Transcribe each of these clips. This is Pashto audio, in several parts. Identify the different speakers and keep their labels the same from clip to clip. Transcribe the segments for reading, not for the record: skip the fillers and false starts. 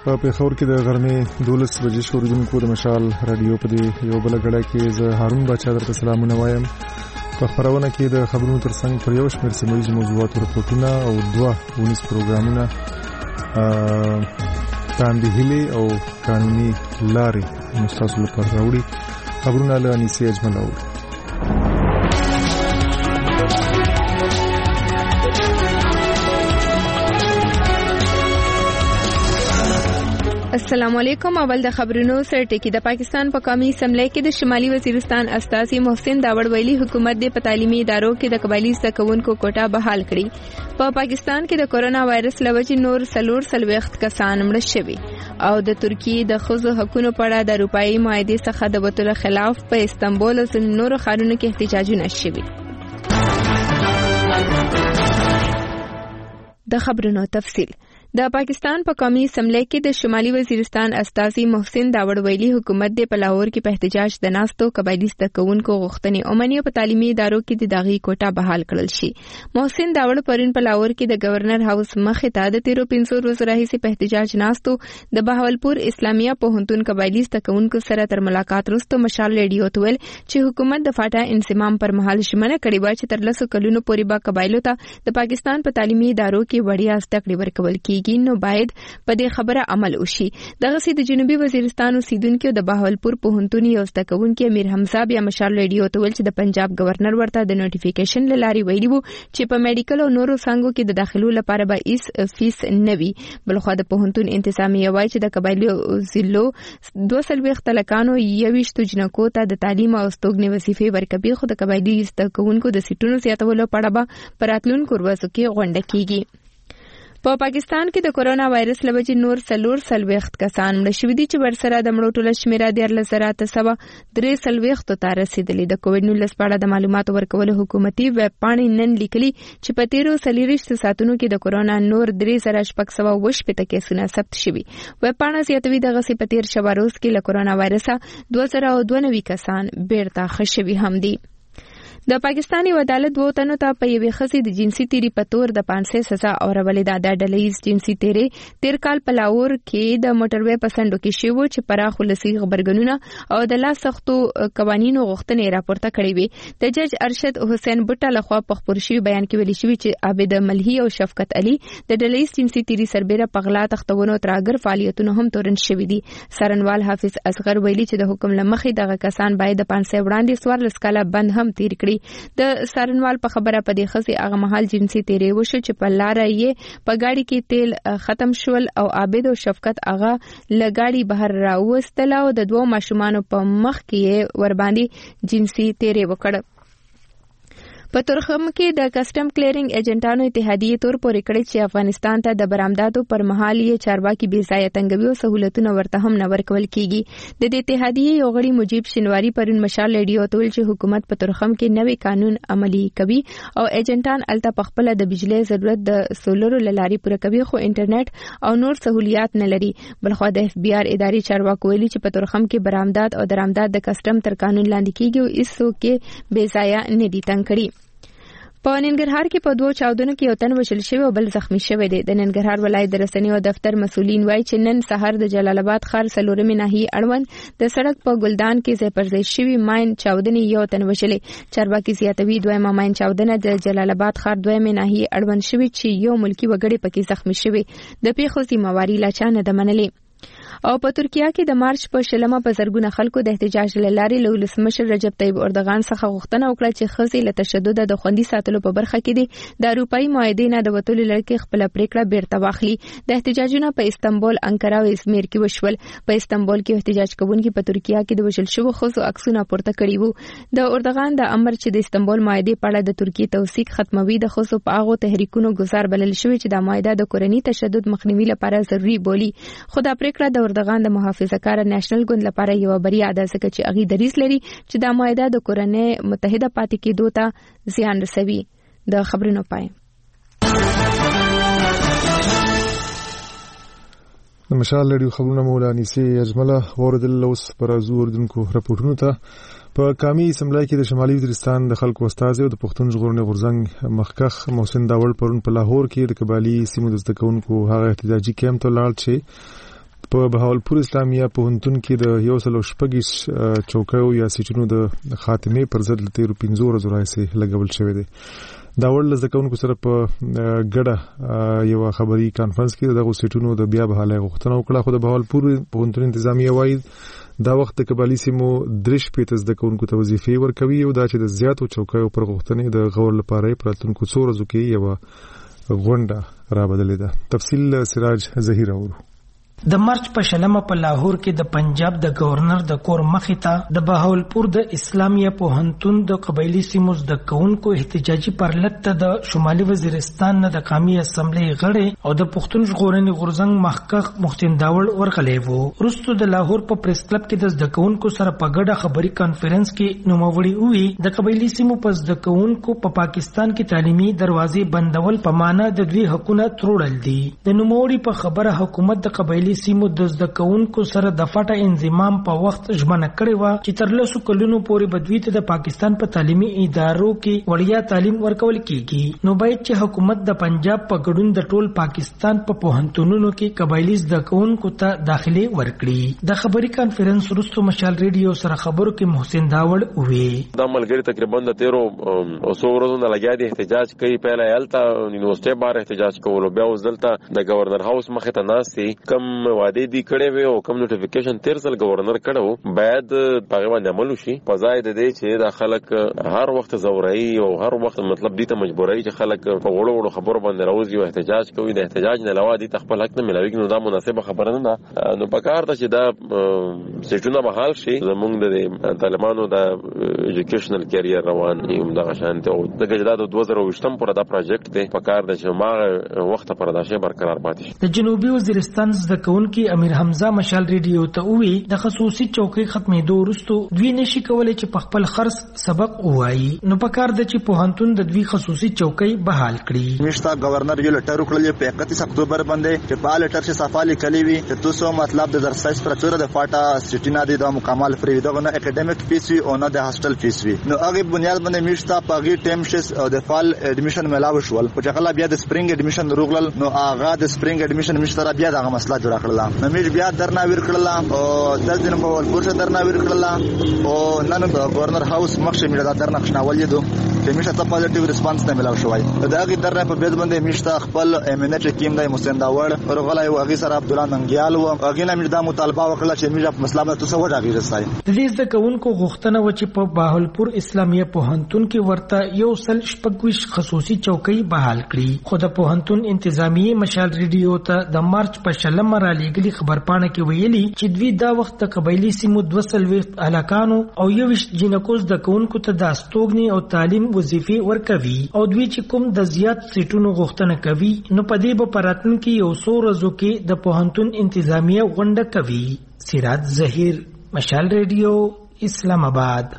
Speaker 1: په پیښور کې د غرمې 12 بجې شوریدونکو د مشال رادیو په دې یو بل غړا کې زه هارون بچا درته سلامونه وایم. په خبرونه کې د خبرونو ترڅنګ پر یو شمېر سیمه‌ییز موضوعاتو رپورټونه او 2 پروګرامونه تاندې هلي او قانوني لارې مستاسو لپاره راوړي. خبرونه له انیسي اجمل راوړي.
Speaker 2: السلام علیکم. اول د خبرونو سره ټکی. د پاکستان په قومي اسمبلی کې د شمالي وزیرستان استاذي محسن داوړ ویلي حکومت د تعلیمي ادارو کې د قبایلی زدهکوونکو کوټه بحال کړي. په پاکستان کې د کورونا وایرس لوجې نور 440 کسان مړه شوي او د ترکیه د ښځو حقوقو په اړه د اروپאי معاهدې څخه د وتلو خلاف په استانبول او نورو ښارونو کې احتجاجونه شوي. د خبرونو تفصیل. د پاکستان په قومي اسمبلی کې د شمالي وزیرستان استاذي محسن داوړ ویلي حکومت د لاهور کې په احتجاج د ناستو قبایلی زدهکوونکو غوښتنې اومني په تعلیمي ادارو کې د داغي کوټه بحال کړل شي. محسن داوړ پرون په لاهور کې د گورنر هاوس مخې ته د 13 ورځې راهیسې په احتجاج ناستو د بهاولپور اسلامیه پوهنتون قبایلی زدهکوونکو سره تر ملاقات وروسته مشال ریډیو ته ویل چې حکومت د فاټا انضمام پر مهال ژمنه کړې و چې تر 10 کلونو پورې به قبایلو ته د پاکستان په تعلیمي ادارو کې وړیا زده کړې ورکول کیږي، نو باید په دې خبره عمل وشي. دغه سي د جنوبي وزیرستان اوسیدونکو د بهاولپور پوهنتون یو زده کوونکی امیر حمزه بیا مشال ریډیو ته ویل چې د پنجاب گورنر ورته د نوټیفیکیشن لاري ویلي وو چې په میډیکل او نورو څنګهو کې د داخلو لپاره به هیڅ فیس نه وي. بلخو د پوهنتون انتظامیه وایي چې د قبایلی ضلعو 240 تلکانو 21 جنکو ته د تعلیم او استوګنې وظیفې ورکوي، خو د قبایلی زده کوونکو د سیټونو زیاتولو په اړه به په راتلونکو ورځو کې غونډه کیږي. په پاکستان کې د کورونا وایرس لوجې نور 440 کسان مړه شوي دي چې ورسره د مړو ټوله شمیره 13,343 ته رسیدلې. د کووډ-19 په اړه د معلوماتو ورکولو حکومتي ویب پاڼې نن لیکلي چې په 13 ساعتونو کې د کورونا نور 3,628 کیسونه ثبت شوي. ویب پاڼه زیاتوي دغه سي په 13 شپه روز کې له کورونا وایرسه 2092 کسان بیرته ښه شوي هم دي. د پاکستاني عدالت 2 تنو ته په یوې ښځې د جنسي تیری په تور د 500 سزا اورولې ده. د ډلهییز جنسي تیری تیر کال په لاهور کې د موټروي په سندو کې شوی چې پراخ ولسي خبرګونونه او د لا سختو قوانینو غوښتنې راپورته کړې وي. د جج ارشد حسین بټا لخوا په خبر شوی بیان کې ویل شوی چې عابد ملهي او شفقت علي د ډلهییز جنسي تیری سربېره په غلا تختونو تراګر فعالیتونو هم تورن شوی دي. سرنوال حافظ اصغر ویلي چې د حکم لمخې دغه کسان باید د 500 وړاندې 14 کاله بند هم تیر کړي. د سارنوال په خبره په دې خزي هغه محل جنسي تیری وشو چې په لار یې په گاډي کې تیل ختم شول او عابد او شفقت هغه لګاډي بهر راوستل او د 2 ماشومان په مخ کې ور باندې جنسي تیری وکړ. په ترخم کې د کسٹم کلیرینګ ایجنټانو اتحادیه تور پورې کړی چې افغانستان ته د برآمداتو پر مهال یې چارواکي بې ځایه تنګوي او سہولتونه ورته هم نه ورکول کیږي. د دې اتحادیه یو غړي مجيب شنواری پرون مشال ریډیو ته ویل چې حکومت په ترخم کې نوې قانون عملی کوي او ایجنټان الته په خپل د بجلی ضرورت د سولر لاري پوره کوي، خو انټرنیټ او نور سہولیات نه لري. بلخو د اف بي آر اداري چارواکو ویلي چې په ترخم کې برآمدات او درآمدات د کسٹم تر قانون لاندې کیږي او هیڅ کې بې ځایه نه دي تنګ کړي. په ننګرهار کې په 2 چاودنو کې یو تن وژل شوی او بل زخمی شوی دی. د ننګرهار ولایت د رسنیو دفتر مسؤلین وایي چې نن سحر د جلال آباد ښار سلورمې ناحیې اړوند د سړک په ګلدان کې ځای پر ځای شوی ماین چاودنې یو تن وژلې. چارواکي زیاتوي دویمه ماین چاودنه د جلال آباد ښار دویمې ناحیې اړوند شوی چې یو ملکی وګړي پکې زخمی شوی. د پیښو ذمہواری لا چا نه ده منلې. او په ترکیه کې د مارچ په شلمه په زرګونه خلکو د احتجاج لارې له ولسمشر رجب طیب اردوغان څخه غوښتنه وکړه چې ښځې له تشدد د خوندي ساتلو په برخه کې د اروپאי معاهدې نه د وتلو لړۍ خپل پریکړه بیرته واخلي. د احتجاجونو په استانبول، انقره او ازمیر کې وشول. په استانبول کې احتجاج کوونکي په ترکیه کې د وژل شوو ښځو عکسونه پورته کړي وو. د اردوغان د امر چې د استانبول معاهدې په اړه د ترکیه توثیق ختموي د ښځو په هغو تحریکونو گزار بلل شوی چې د معاهده د کورني تشدد مخنیوي لپاره ضروري بولي. خو دا پریکړه د اردوغان د محافظه‌کار نېشنل ګوند لپاره یو بریا ده ځکه چې هغه دریځ لري چې د معاهده د کورنۍ متحده پاتې کېدو ته زیان رسوي. د خبرونو پای
Speaker 1: د مشال لري خبرونه مولا نيسي اجمله اوردل اوس پر ازور دونکو راپورټونو ته. په قومي اسمبلی کې د شمالي وزیرستان د خلکو استاد او د پښتون ژغورنې غورځنګ مخکخ محسن داوړ پرون په لاهور کې د قبایلی سیمو د زده کوونکو هغه احتجاجي کیمپ ته لاړ چې په بهاولپور اسلامیه پوهنتون کې د 116 چوکیو یا سیټونو د خاتمه پر ضد له 15 ورځې راځي لګول شوی دی. دا وړل زکونکو سره په ګډه یو خبري کانفرنس کې دغه سیټونو د بیا بحاله غوښتنه وکړه، خو د بهاولپور پوهنتون انتظامیه وايي دا وخت د قبالي سیمو درش پیته زکونکو ته وظیفې ورکوي او دا چې د زیاتو چوکیو پر غوښتنې د غور لپاره پراتونکو څو ورځو کې یو غونډه رابدلې ده. تفصیل سراج ظهیر اورو.
Speaker 3: د مارچ په شلمه په لاهور کې د پنجاب د گورنر د کور مخې ته د بهاولپور د اسلامیه پوهنتون د قبایلی سیمو د کونکو احتجاجي پرلط ته د شمالي وزیرستان نه د قومي اسمبلی غړي او د پښتون ژغورنې غورځنګ محقق محسن داوړ ورغلی وو. وروسته د لاهور په پریس کلب کې د کونکو سره په ګډه خبري کانفرنس کې نوموړي وی د قبایلی سیمو په د کونکو په پاکستان کې تعلیمي دروازې بندول په معنا د دوی حقونه تروړل دي. د نوموړي په خبره حکومت د قبایلی سیمو د زده کوونکو سره د فټه انضمام په وخت ژمنه کړې و چې تر 10 کلونو پورې بدوی ته د پاکستان په تعلیمي ادارو کې وړیا تعلیم ورکول کیږي. نو باید چې حکومت د پنجاب په ګډون د ټول پاکستان په پوهنتونونو کې قبایلی زده کوونکو ته داخلي ورکړي. د خبري کانفرنس وروسته مشال ریډیو سره خبرو کې محسن داوړ وی
Speaker 4: دا ملګری تقریبا د 13 ورځو نه لګیا دي احتجاج کوي. پهله یالتا یونیورسيټي بار احتجاج کول او بیا وزلتا د گورنر هاوس مخه ته ناسي کم وعده دي کړي وي او کم نوټیفیکیشن تیرسل گورنر کړو باید په باندې عمل وشي. په ځای د دې چې د خلک هر وخت زورایي او هر وخت مطلب دي ته مجبورای چې خلک په وړو خبرو باندې راوځي او احتجاج کوي. د احتجاج نه علاوه دي خپل حق نه ملوي نو دا مناسبه خبره نه ده. نو په کار ته چې دا سټونه بحال شي زمونږ د طالبانو د ایجوکیشنل کیریر روان یم دغه شانته او د جداد 2020 پر دا پروجیکټ دی په کار د شمار وخت پر دا شی برقرار پاتې شي.
Speaker 3: د جنوبي وزیرستان د کونکي امیر حمزه مشال ریډیو ته وی د خصوصي چوکۍ ختمېدو وروسته دوی نشي کولای چې په خپل خرڅ سبق وایي. نو په کار د چې پوهنتون د دوی خصوصي چوکۍ بحال کړي.
Speaker 5: مشتا گورنر یو لټر وکړل په 31 اکتوبر باندې چې په لټر کې صفاله کلی وی چې تاسو مطلب د درسای سترکچر د فاټا سټینا د مکمل فری دغه نه اکیډمیک فیس وی او نه د هاستل فیس وی. نو هغه بنیاد باندې مشتا په هغه ټیم شس او د فال اډمیشن ملاو شول او چې کله بیا د سپرینګ اډمیشن روغلل نو هغه د سپرینګ اډمیشن مشتره بیا دغه مسله جوړ کړل. نو بیا درنا ویر کړل او 10 دن په ولپور څخه درنا ویر کړل او نن د گورنر هاوس مخشه میړه درنا خښناول دي چې میشه ته پازټیو ریسپانس نه ملاو شوی. دا هغه درنه په بیت باندې میشته خپل امنیت ټیم د محسن داوړ او غلای او هغه سره عبد الله ننګیال او هغه نه میډه مطالبه وکړه چې میشه په مسله باندې تاسو وډاګی رسای.
Speaker 3: د دې ځکهونکو غوښتنه و چې په بهاولپور اسلامیه پوهنتون کې ورته یو سل شپږويش خصوصي چوکۍ بحال کړي. خو د پوهنتون انتظامیه مشال ریډیو ته د مارچ په شلمه را لېږلي خبرپاڼه کې ویلي چې دوی دا وخت د قبایلی سیمو 200 هلاکانو او 20 جنکوز د کونکو ته د استوګنی او تعلیم وظیفې ورکوي او دوی چې کوم د زیات سیټونو غوښتنه کوي نو په دې به پراتن کې یو څو ورځو کې د پوهنتون انتظامیه غونډه کوي. سراج ظهیر مشال ریډیو اسلام آباد.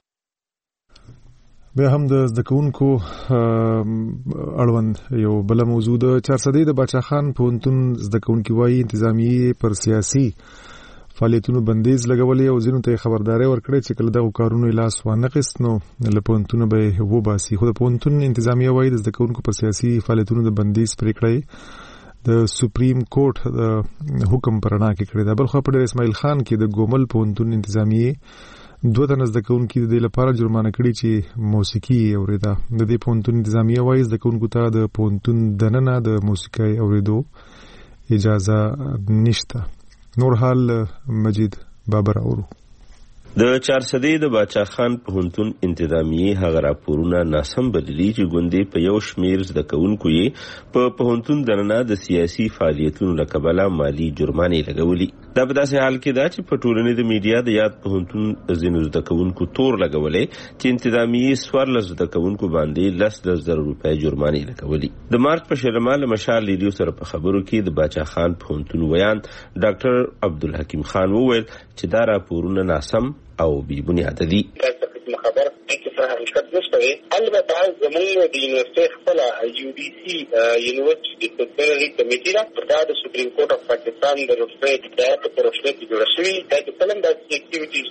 Speaker 1: به هم د زدکونکو اړوند یو بل موضوع د 400 د باچا خان پوهنتون زدکونکو وايي انتظامیه پر سیاسي فعالیتونو بندیز لګولې او ځینو ته خبرداري ورکړې چې کله دغه کارونو لاس وانقست نو له پوهنتون به وباسي. خو د پوهنتون انتظامیه وايي د زدکونکو پر سیاسي فعالیتونو د بندیز پریکړه د سپریم کورټ د حکم پرنا کې کړی دا. بل خو په اسماعیل خان کې د ګومل پوهنتون انتظامیه 2 تنه زدکونکو د لپاره جرمانه کړی چې موسیقي اوریدا. د دې پوهنتون انتظامیه وايي زدکونکو ته د پوهنتون دننه د موسیقي اوریدو اجازه نشته. نور حال مجید بابر اورو.
Speaker 6: د 400 د باچا خان پوهنتون انتظامیه هغه راپورونه ناسم بللي چې ګوندې په یو شمیر زدکونکو یې په پوهنتون دننه د سیاسي فعالیتونو له کبله مالی جرمانې لګولي. دا په داسې حال کې ده چې په ټولنې د میډیا د یاد پوهنتون ځینو زدکونکو تور لګولې چې انتظامیه 14 زدکونکو باندې 10,000 روپۍ جرمانې لګولي. د مارچ په شلمه له مشال ریډیو سره په خبرو کې د باچا خان پوهنتون ویان ډاکټر عبدالحکیم خان وویل چې دا راپورونه ناسم او بی بنیاده دي.
Speaker 7: خبر کې حقیقت نشته. البته زموږ د یونیورسيټي خپل یو ډي سي یونیورسيټي ډسپلینری کمیټه را پر د سپریم کورټ اف پاکستان د روسي د هدایت پر اساس جوړ شوی د فلم د اکټیویټیز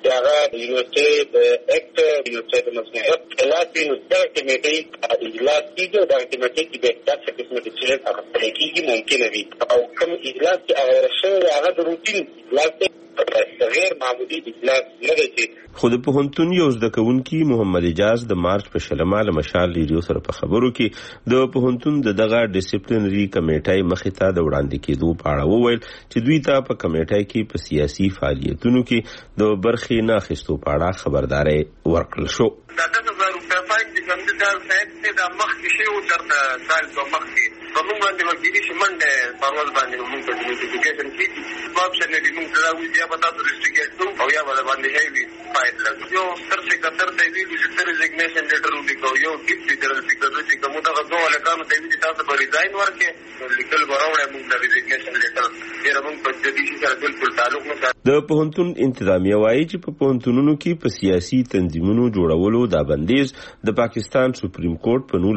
Speaker 7: چې هغه د یونیورسيټي د اکټ یونیورسيټي د مصنوعات کلاسي نو دا کمیټې اجلاس کیږي دا کمیټې چې به تاسو قسمه ډیسیژن هغه کیږي ممکن وي او کوم اجلاس چې هغه رسمي هغه د روتین اجلاس غیر معمولی اجلاس نه دی.
Speaker 6: خو د پوهنتون یو زده کوونکی محمد اجاز د مارچ په شلمه له مشال ریډیو سره په خبرو کې د پوهنتون دغه ډیسپلینری کمیټې مخې ته د وړاندې کېدو په اړه وویل چې دوی ته په کمیټې کې په سیاسي فعالیتونو کې د برخې نه اخیستو په اړه خبرداري ورکړل شو.
Speaker 8: دا د 1000 روپیا فایل چې څنګه دا فایل د مخکې شی او تر سال په مخکې په موږ باندې وکړي چې منډه پرواز باندې موږ ته نوټیفیکیشن کیږي په اپشن کې موږ دا وی بیا پتا ته ریسټریکټ او یا باندې هیوي فایل لګو یو تر څه کتر ته وی چې ریزګنیشن لیټر ولیکو یو ګیفټ فیډرل فیګر چې کومه دا دوه لکانو ته وی چې تاسو به ریزاین ورکې لیکل براوړې موږ د ریزګنیشن لیټر یې موږ په دې چې سره بالکل تعلق نه ساتي. د
Speaker 6: پوهنتون انتظامیه وايي چې په پوهنتونونو کې په سیاسي تنظیمونو جوړولو دا بندیز د پاکستان سپریم کورټ په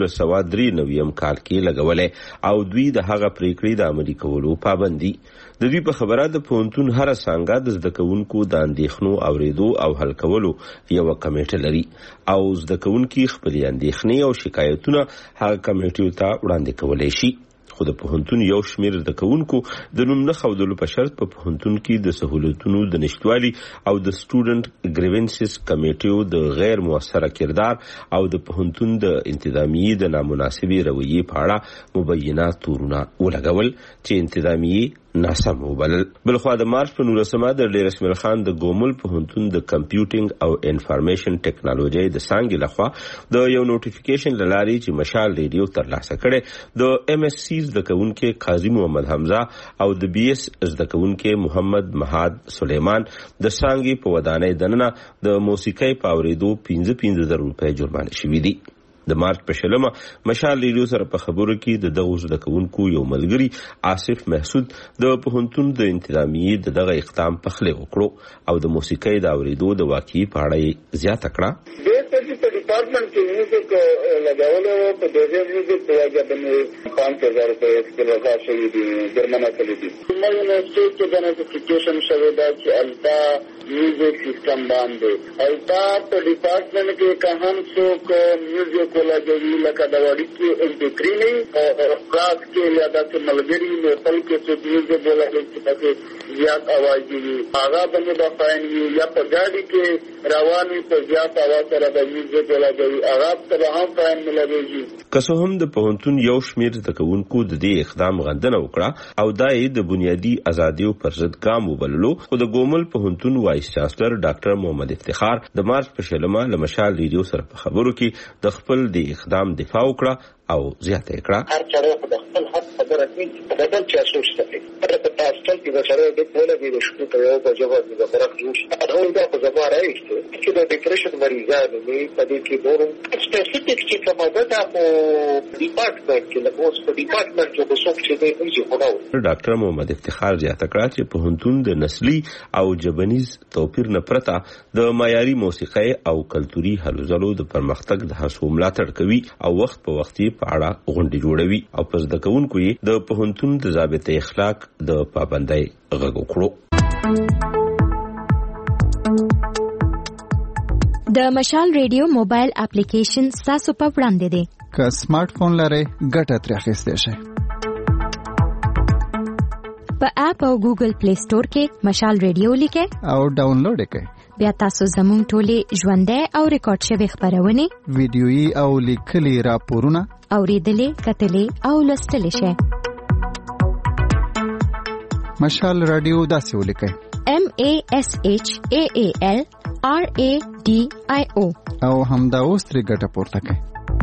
Speaker 6: 1993 کال کې لګولې او دوی د هغه پریکړې د عملي کولو پابندي. د دوی په خبره د پوهنتون هر څنګه د زده کوونکو د اندېښنو اوریدو او حل کولو یو کمیټه لري او زده کوونکي خپل اندېښنې او شکایتونه هغه کمیټې ته وړاندې کولای شي. خو د پوهنتون یو شمېر زده کوونکو د نوم نه ښودلو په شرط په پوهنتون کې د سہولتونو د نشټوالي او د سټوډنټ ګریونسز کمیټو د غیر موثره کردار او د پوهنتون د انتظامیې د نامناسبې رویې په اړه مبینه تورونه ولګول چې انتظامیې ناسم وبلل. بلخوا د مارچ په 19 د ډیر اسماعیل خان د ګومل پوهنتون د کمپیوټینګ او انفارمیشن ټیکنالوژي د څنګه لخوا د یو نوټیفیکیشن لاري چې مشال ریډیو ترلاسه کړي د ام اس سی زده کوونکي قاضي محمد حمزه او د بي اس زده کوونکي محمد مهاد سليمان د څنګه په ودانۍ دننه د موسیقي په اوریدو 15,000 روپۍ جرمانه شوې دي. د مارچ په شلمه مشال ریډیو سره په خبرو کې د دغه زده کوونکو یو ملګری آصف محسود د پوهنتون د انتظامیې دغه اقدام په خله وکړو او د موسیقي د اوریدو د واقعي په اړه زیاته کړه.
Speaker 8: په ډپارټمنټ کې میوزیک لګاولو په دغه میوزیک په وجه باندې 5000 روپۍ کې لګا شوی دي جرمانه کړی دي. موږ نو چې د نوټیفیکیشن شوی دا چې التا میوزیک سیستم باندې التا په ډپارټمنټ کې که هم څوک میوزیک لګوي لکه د وړي کې انټیکری نه او خاص کې یا د ملګری نو تل کې څوک میوزیک لګوي چې پکې زیات आवाज دي هغه باندې د فاین یا په ګاډي کې رواني په زیات आवाज سره د میوزیک لګوي هغه ته هم فاین ملوي.
Speaker 6: که څه هم د پوهنتون یو شمېر زده کوونکو د دې اقدام غندنه وکړه او دا یې د بنیادي ازادیو پر ضد ګام وبللو خو د ګومل پوهنتون وایس چانسلر ډاکټر محمد افتخار د مارچ په شلمه له مشال ریډیو سره په خبرو کې د خپل د اقدام دفاع وکړه او زیاته کړه.
Speaker 7: هر څوک د خپل حق خبره کوي په بدل چې اساس ته په تاسو کې د سره د ټول د شکو ته یو په جواب د فرق جوړ اته دا په ځما راځي چې د ډیپریشن مریضانو په دې کې ډېر سپیسیفیک چې کومه ده په ډپارټمنټ کې له اوس په ډپارټمنټ کې د څوک چې دی چې خو
Speaker 6: ډاکټر محمد افتخار زیاته کړه چې پوهنتون د نسلي او جبنیز توپیر نه پرته د معیاري موسیقي او کلتوري هلو ځلو د پرمختګ د هڅو ملاتړ کوي او وخت په وخت په اړه غونډې جوړوي او په زده کوونکو یې د پوهنتون د ضابطه اخلاق د پابندۍ غږ وکړو.
Speaker 9: د مشال ریډیو موبایل اپلیکیشن تاسو په وړاندې دی.
Speaker 10: که سمارټ فون لرئ ګټه ترې اخیستئ شئ.
Speaker 9: په اپ او ګوګل پلی سٹور کې مشال ریډیو لیکئ
Speaker 10: او ډاونلوډ کړئ.
Speaker 9: بیا تاسو زموږ ټولې ژوندۍ او ریکارډ شوی خبرونه
Speaker 10: ویډیويي او لیکلي راپورونه
Speaker 9: اوریدلې کتلې او لوستلې شئ.
Speaker 10: مشال رادیو داسې ولیکئ
Speaker 9: MASHAAL RADIO
Speaker 10: او همدا اوس ترې ګټه پورته کړئ.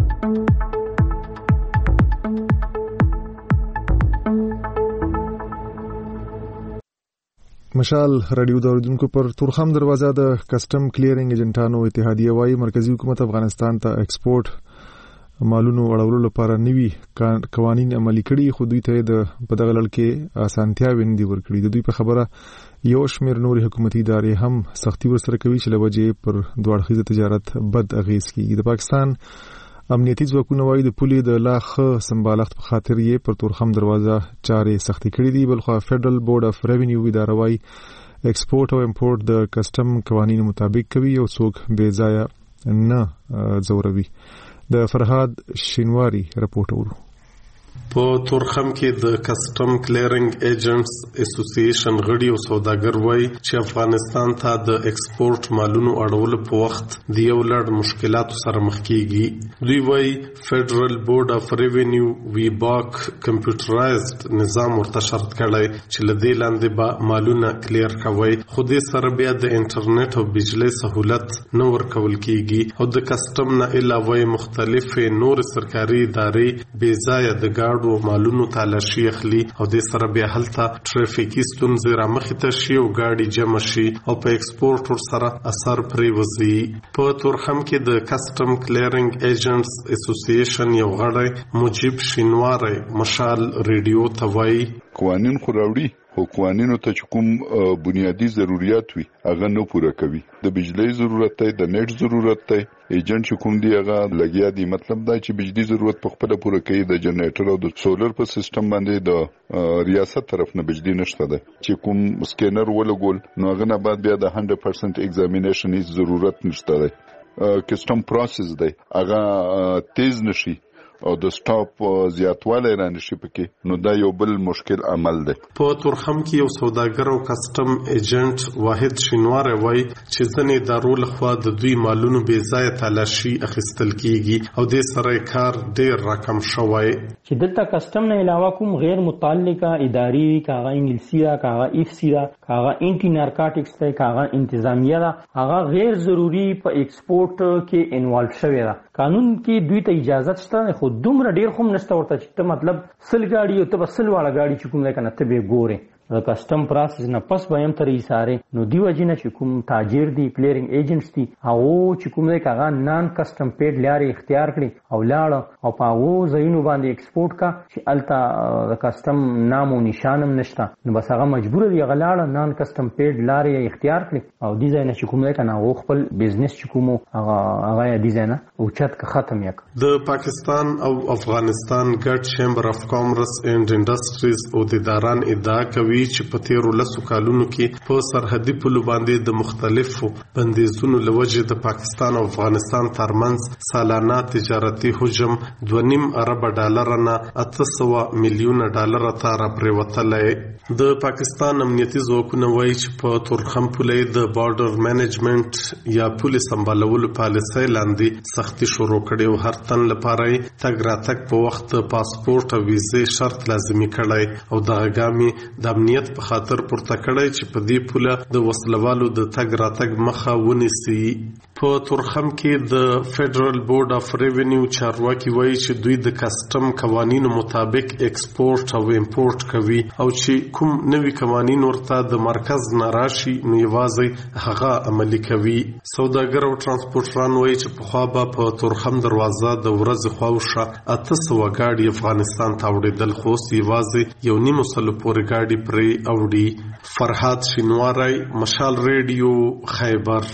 Speaker 1: مشال رادیو د اوریدونکو پر تورخم دروازه د کسٹم کلیرینګ ایجنټانو اتحادیه وايي مرکزی حکومت افغانستان ته ایکسپورټ مالونو اړولو لپاره نوي قوانين عملي کړي خو دوی ته د بدغلل کې اسانتیا ویندي ورکړي. د دوی په خبره یو شمېر نور حکومتي ادارې هم سختي ورسره کوي چې لوجه پر دوړخیزه تجارت بد اغیز کوي. د پاکستان امنیتي ځواکونه وايي د پولي د لاخ سمبالښت په خاطر یې پر تورخم دروازه چارې سختي کړې دي. بلخو فدرل بورډ اف ریونیو اداره وايي ایکسپورټ او امپورټ د کسٹم قوانینو مطابق کوي او څوک بې ځایه نه ځوروي. د فرهاد شینواری رپورټ ورو.
Speaker 11: په تورخم کې د کسٹم کلیرنګ ایجنټس اسوسییشن غړي او سوداګر وایي چې افغانستان ته د ایکسپورټ مالونو اړولو په وخت د یو لړ مشکلاتو سره مخ کیږي. دوی وایي فدرال بورډ اف ریوینیو وی باک کمپیوټرایزډ نظام ورته شرط کړی چې لدې لاندې به مالونه کلیر کوي، خو دې سره بیا د انټرنیټ او بجلی سہولت نه ورکول کیږي او د کسٹم نه علاوه مختلفې نور سرکاري ادارې بې ځایه د ګاډو مالونو تالاشي اخلي او د سره بیا هلته ټریفیکي ستونزې رامخې ته شي او ګاډي جمع شي او په ایکسپورټ ور سره اثر پرې وځي. په تورخم کې د کسٹم کلیرنګ ایجنټس اسوسییشن یو غړی مجيب شینواری مشال ریډیو ته وایي
Speaker 12: قوانین خو راوړي خو قوانینو ته چې کوم بنیادی ضرورت وي هغه نه پوره کوي. د بجلی ضرورت دی، د نت ضرورت دی، ایجنټ چې کوم دی هغه لګیا دی. مطلب دا چې بجلی ضرورت په خپل پوره کوي. د جنریټر او د سولر په سیستم باندې د ریاست طرف نه بجلی نشته ده چې کوم سکینر ولګول نو هغه نه بعد بیا د 100% ایگزامینیشن ضرورت نشته ده. کسٹم پروسس دی هغه تیز نشي او د سټاپ زیاتوالی را نشي پکې، نو دا یو بل مشکل عمل دی.
Speaker 11: په تورخم کې یو سوداګر او کسٹم ایجنټ واحد شینواری وایي چې ځینې ادارو لخوا د دوی مالونو بې ځایه تالاشي اخیستل کیږي او دې سره کار ډیر راکم شوی.
Speaker 13: چې دلته کسٹم نه علاوه کوم غیر متعلقه ادارې کاغه انګلیسي دا کاغه اف سی دا کاغه انټي نارکاټکس ته کاغه انتظامیه دا هغه غیر ضروری په ایکسپورټ کې انوالو شوی دا. قانون کې دوی ته اجازه شته خو دومره ډیر خو نشته ورته چې ته مطلب سل گاډي او ته بسل والا گاډي چې کوم نه کنه ته به ګوره د کسٹم پروسس نه پس به هم تر ایساره نو دی وجنه چې کوم تاجر دی کلیرنګ ایجنټس دی او چې کوم نه کاغه نان کسٹم پیډ لاري اختیار کړي او لاړ او په وو زینو باندې ایکسپورټ کا چې التا د کسٹم نام او نشانم نشته نو بس هغه مجبور دی غلاړه نان کسٹم پیډ لاري اختیار کړي او دی ځای نه چې کوم نه کنه او خپل بزنس چې کوم هغه دی ځای نه او چت ختم یک.
Speaker 11: د پاکستان او افغانستان ګډ چیمبر اف کامرس اینڈ انډستریز او د داران ادعا کوي چې په تیرو لسو کالونو کې په سرحدي پولو باندې د مختلفو بندیزونو لوجه د پاکستان او افغانستان ترمنځ سالانه تجارتي حجم 2.5 ارب ډالر نه 800 میلیون ډالر ته راپریوتلې. د پاکستان امنیتي ځواکونه وایي چې په تورخم پولې د بارډر مینجمنت یا پولې سمبالولو پالیسۍ لاندې سختي شروع کړي او هر تن لپاره تګ راتګ په وخت پاسپورت او ویزې شرط لازمي کړي او د غامي د امنیت په خاطر پورته کړی چې په دې پوله د وسلوالو د تګ راتګ مخه ونیسي. په تورخم کې د فدرال بورډ اف ریوینیو چارواکي وایي چې دوی د کسٹم قوانینو مطابق ایکسپورټ او امپورټ کوي او چې کوم نوي قوانین ورته د مرکز نه راشي نو یوازې هغه عملي کوي. سوداګر او ترانسپورټران وایي چې پخوا به په تورخم دروازه د ورځې خواوشا 800 ګاډي افغانستان ته وړېدل خو یوازې 1.5 سلو پورې ګاډي پرې اوړي. فرهاد شینواری مشال ریډیو خیبر.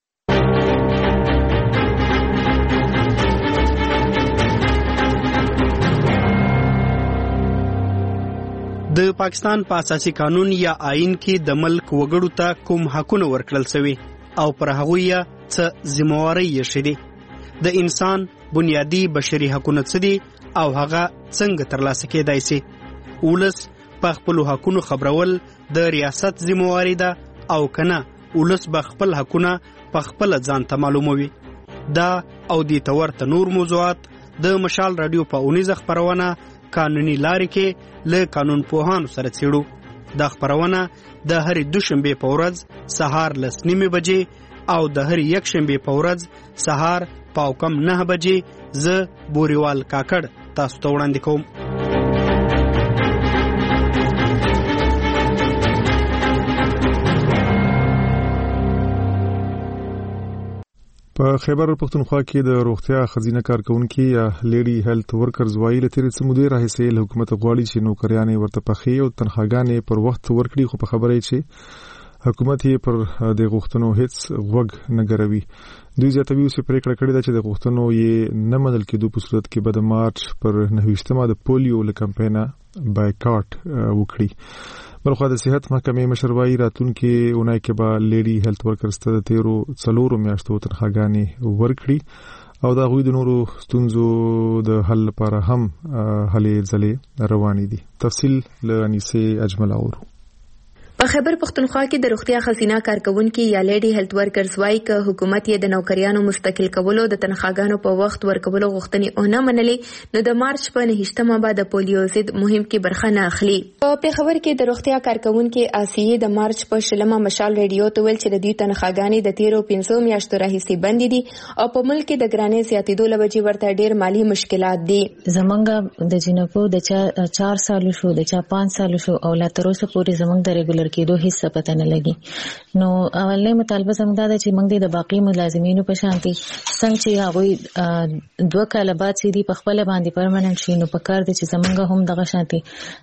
Speaker 14: د پاکستان په اساسي قانون یا آئین کې د ملک وګړو ته کوم حقونه ورکړل شوي او پر هغوی څه ذمہواری یې شته. د انسان بنیادی بشري حقونه څه دي او هغه څنګه ترلاسه کېدای شي. ولس په خپل حقونو خبرول د ریاست ذمہواری ده او کنه ولس به خپل حقونه په خپل ځان ته معلوموي. دا او د تورته نور موضوعات د مشال رادیو په 19 خبرونه قانوني لارې کې له قانون پوهانو سره څېړو. دا خبرونه د هر دوشنبه په ورځ سهار 9:30 بجې او د هر یک شنبه په ورځ سهار 9:30 بجې ز بوريوال کاکړ تاسو ته وړاندې کوم.
Speaker 1: په خیبر پختونخوا کې د روغتیا خزینه کارکونکو یا لیډي هیلث ورکرز وایي له تیرې څه مودې راهیسې حکومت غواړي چې نوکریانې ورته پخې او تنخواګانې پر وخت ورکړي، خو په خبره یې چې حکومت یې پر د غوښتنو هیڅ غوږ نه ګروي. دوی زیاتوي اوس پریکړه کړې ده چې د غوښتنو یې نه منل کېدو په صورت کې به د مارچ پر 29مه د پولیو له کمپاینه بایکاټ وکړي. بلخو د صحت محکمې مشر وايي راتلونکي اونۍ کې به لیډي هیلث ورکرز ته د 4 میاشتو تنخواګانې ورکړي او د غوی د نورو ستونزو د حل لپاره هم هلې ځلې روانې دي. تفصیل له انیسه اجمل اورو.
Speaker 2: په خیبر پختونخوا کې د روغتیا خزینه کارکونکو یا لیډي هیلث ورکرز وايي چې حکومت یې د نوکریانو مستقل کولو د تنخواګانو په وخت ورکولو غوښتنې او نه منلې نو د مارچ په 29مه بعد د پولیو ضد مهم کې برخه نه اخلي. په پیښور کې د روغتیا کارکونکو آسیې د مارچ په 20مه مشال ریډیو ته ویل چې د دې تنخواګانې د 15 میاشتو راهیسې بند دي او په ملک کې د ګرانۍ زیاتېدو لوجې ورته ډېر مالی مشکلات دي.
Speaker 15: زمونږ د جنکو د 4 سال شو د 5 سال شو او لا تر اوسه پورې زمونږ د ریګولر کېدو هیڅ پته نه لګي. نو اولنې مطالبه زموږ دا ده چې موږ د باقي ملازمینو په شانتي څنګه چې هغه 2 کال بعد سي دي په خپل باندې پرمننت شي نو په کار دي چې زمونږ هم دغه شانتي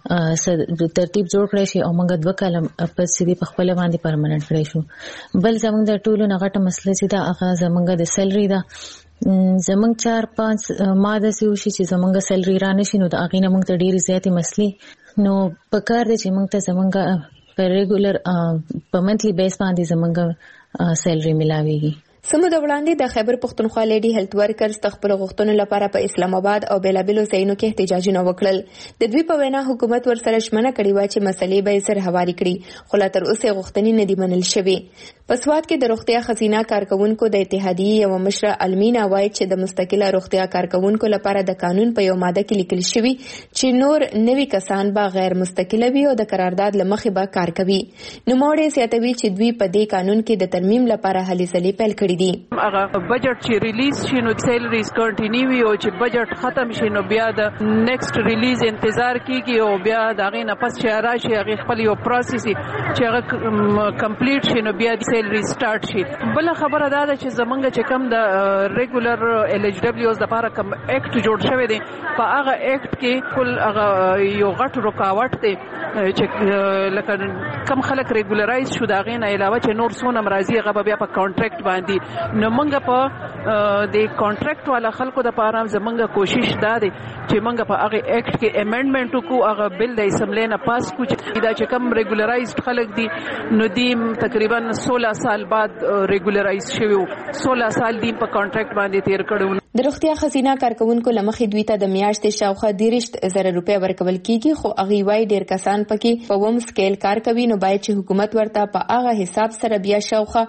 Speaker 15: ترتیب جوړ کړی شي او موږ 2 کال پس سي دي په خپل باندې پرمننت کړی شو. بل زموږ د ټولو نغټه مسله چې دا هغه زمونږ د سیلري دا زمونږ 4-5 ماده سي وشي چې زمونږ سیلري را نشي نو د اغې نه موږ ته ډېری زیاتې مسلې نو په کار دي چې موږ ته زمونږ په ریګولر په منتلی بیس باندې زمونږ سیلري ملاويږي.
Speaker 2: سمو د وړاندې د خیبر پختونخوا لیډي هیلث ورکرز خپل غوښتنو لپاره په اسلام آباد او بیلابلو ځایونو کې احتجاجونه وکړل. د دوی په وینا حکومت ورسره ژمنه کړې و چې مسلې به سر هواري کړي خو لا تر اوسه غوښتنې نه دي منل شوې. په سواد کې د روغتیا خزینه کارکونکو د اتحادیې یو مشره المینا وایي چې د مستقله روغتیا کارکونکو لپاره د قانون په یو ماده کې لیکل شوی چې نور نوي کسان به غیر مستقله وي او د قرارداد لمخې به کار کوي. نو موړې زیاتوي چې دوی په دې قانون کې د ترمیم لپاره هلې ځلې پیل کړې دي.
Speaker 16: هغه بجټ چې ریلیز شي نو سیلریز کنټینیو وي او چې بجټ ختم شي نو بیا د نیکسټ ریلیز انتظار کیږي او بیا دغه نه پس چې راشي هغه خپل یو پروسس چې هغه کمپلیټ شي نو بیا سیلری سٹارټ شي. بل خبره دا ده چې زمونږ چې کم د ریګولر ال ایچ دبليو د لپاره کم اکټ جوړ شوی دی په هغه اکټ کې کل هغه یو غټ رکاوټ دی چې لکه کم خلک ریګولرایز شو دا غي نه علاوه چې نور سونه مرضی هغه بیا په کانټریکټ باندې نو موږ په د کانټریکټ والا خلکو د لپاره زمونږ کوشش دا دی چې موږ په هغه اکټ کې امندمنت کو هغه بل د اسمبلی نه پاس کو چې دا چې کم ریګولرایزډ خلک دي نو دی تقریبا 16 سال بعد ریګولرایز شوی 16 سال دی په کانټریکټ باندې تیر کړو.
Speaker 2: د روغتیا خزینه کارکونکو لمخې دوی ته د میاشتې شاوخوا 10,000 روپۍ ورکول کیږي خو هغه وايي ډیر کسان پکې په ووم سکیل کار کوي نو باید چې حکومت ورته په هغه حساب سره بیا شاوخوا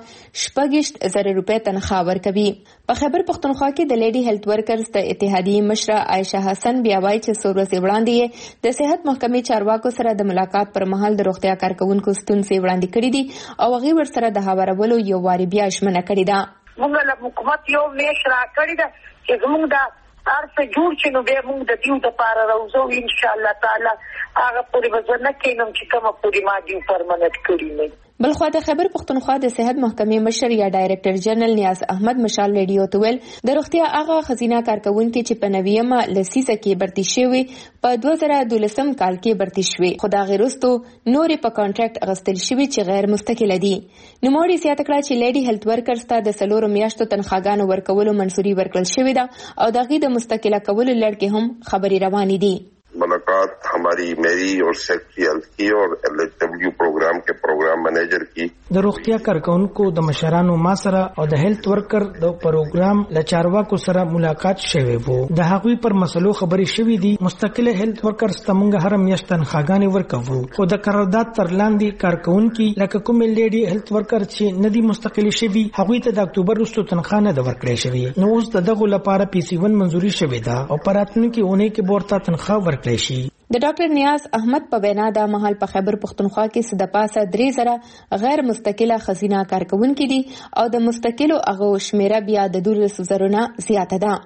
Speaker 2: 6,000 روپۍ تنخواه ورکوي. په خیبر پختونخوا کې د لیډي هیلث ورکرز د اتحادیې مشره عائشه حسن بیا وايي چې څو ورځې وړاندې د صحت محکمې چارواکو سره د ملاقات پر مهال د روغتیا کارکونکو ستونزې وړاندې کړې دي او هغه ورسره د هوارولو یو واری بیا ژمنه کړې ده.
Speaker 17: موږ له حکومت یو میش را کړی ده چې موږ دا ارڅ جوړ چې نو به موږ د دیو د پاره راوځو ان شاء الله تعالی هغه پوری وزن کینم چې کومه پوری ماجی پرمنټ کړی نه.
Speaker 2: بلخوا د خیبر پختونخوا د صحت محکمې مشر یا ډایریکټر جنرال نیاز احمد مشال ریډیو ته ویل د روغتیا هغه خزینه کارکونکو چې په 90مه لسیزه کې برتی شوی په 2012 کال کې برتی شوی خدا غیرستو نورې په کانټریکټ اغستل شوی چې غیر مستقله دي. نوموړي زیاته کړه چې لیډي هیلث ورکرز ته د 4 میاشتو تنخواګانو ورکولو منصوري ورکړل شوی ده او دغه د مستقله کولو لړ کې هم خبري روانې دي.
Speaker 18: मुलाकात हमारी मेरी और सेक्रेटरी हेल्थ की और LHW प्रोग्राम के प्रोग्राम मैनेजर की
Speaker 3: د روغتیا کارکونکو د مشرانو ما سره او د هیلث ورکر د پروګرام ل چارواکو سره ملاقات شوی وو. د هغوی پر مسلو خبري شوې دي. مستقله هیلث ورکرز تمنګ هر میاشت تنخواګانې ورکوو خو د قرارداد تر لاندې کارکونکو لکه کوم لیډي هیلث ورکر چې ندي مستقلی شوی هغوی ته د اکتوبر وروسته تنخواه نه ورکړې شوی نو اوس دغه لپاره PC1 منزوري شوی ده او پراتونکو اونۍ کې ورته تنخواه ورکړې شي.
Speaker 2: د ډاکټر نیاز احمد په وینا د مهال په خیبر پختونخوا کې صدپاسه 3,000 غیر مستقله خزینه کارکونکو دي او د مستقلو هغه شمیره بیا د 12,000 نه زیاته ده.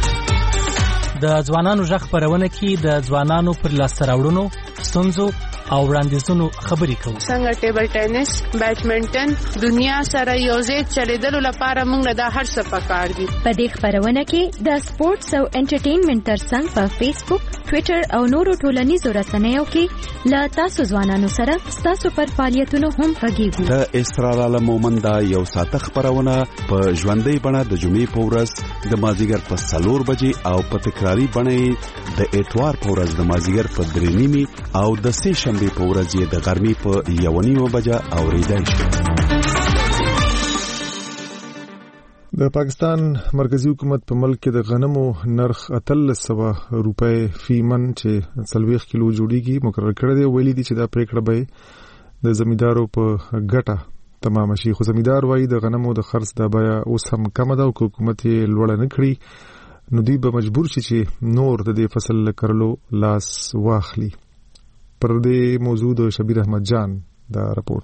Speaker 19: د ځوانانو ژغ خبرونه کې د ځوانانو پر لاس راوړنو ستونزو او وړاندیزونو خبرې کوو.
Speaker 20: څنګه ټیبل ټینس، بیډمنټن دنیا سره یوځای چلیدلو لپاره موږ دا هر څه پکار دي.
Speaker 9: په دې خبرونه کې د سپورتس او انټرټینمنټ ترڅنګ په فیسبوک، ټوئیټر او نورو ټولنیزو رسنیو کې لا تاسو ځوانانو سره تاسو پر فعالیتونو هم غږیږو.
Speaker 21: د اسرار عالم مومند یو ساعت خبرونه په ژوندۍ بڼه د جمعې په ورځ د مازیګر په 4 بجې او په تکراری بڼه د اتوار په ورځ د مازیګر په 3:30 او د سه شنبه په ورځ د غرمې په 1:30 بجې اوریدای شي.
Speaker 1: د پاکستان مرکزی حکومت په ملک کې د غنمو نرخ 1300 روپے فی من چې 40 کیلو جوړیږي مقرر کړی دی. ویلي دي چې دا پریکړه به د زمیدارو په ګټه تمام شي. خو زمیدار وایي د غنمو د خرڅ د بیا اوس هم کم ده او حکومت یې لوړه نه کړي نو دوی به مجبور شي چې نور د دې فصل کرلو لاس واخلي. پر دې موضوع د شبیر احمد جان دا رپورټ.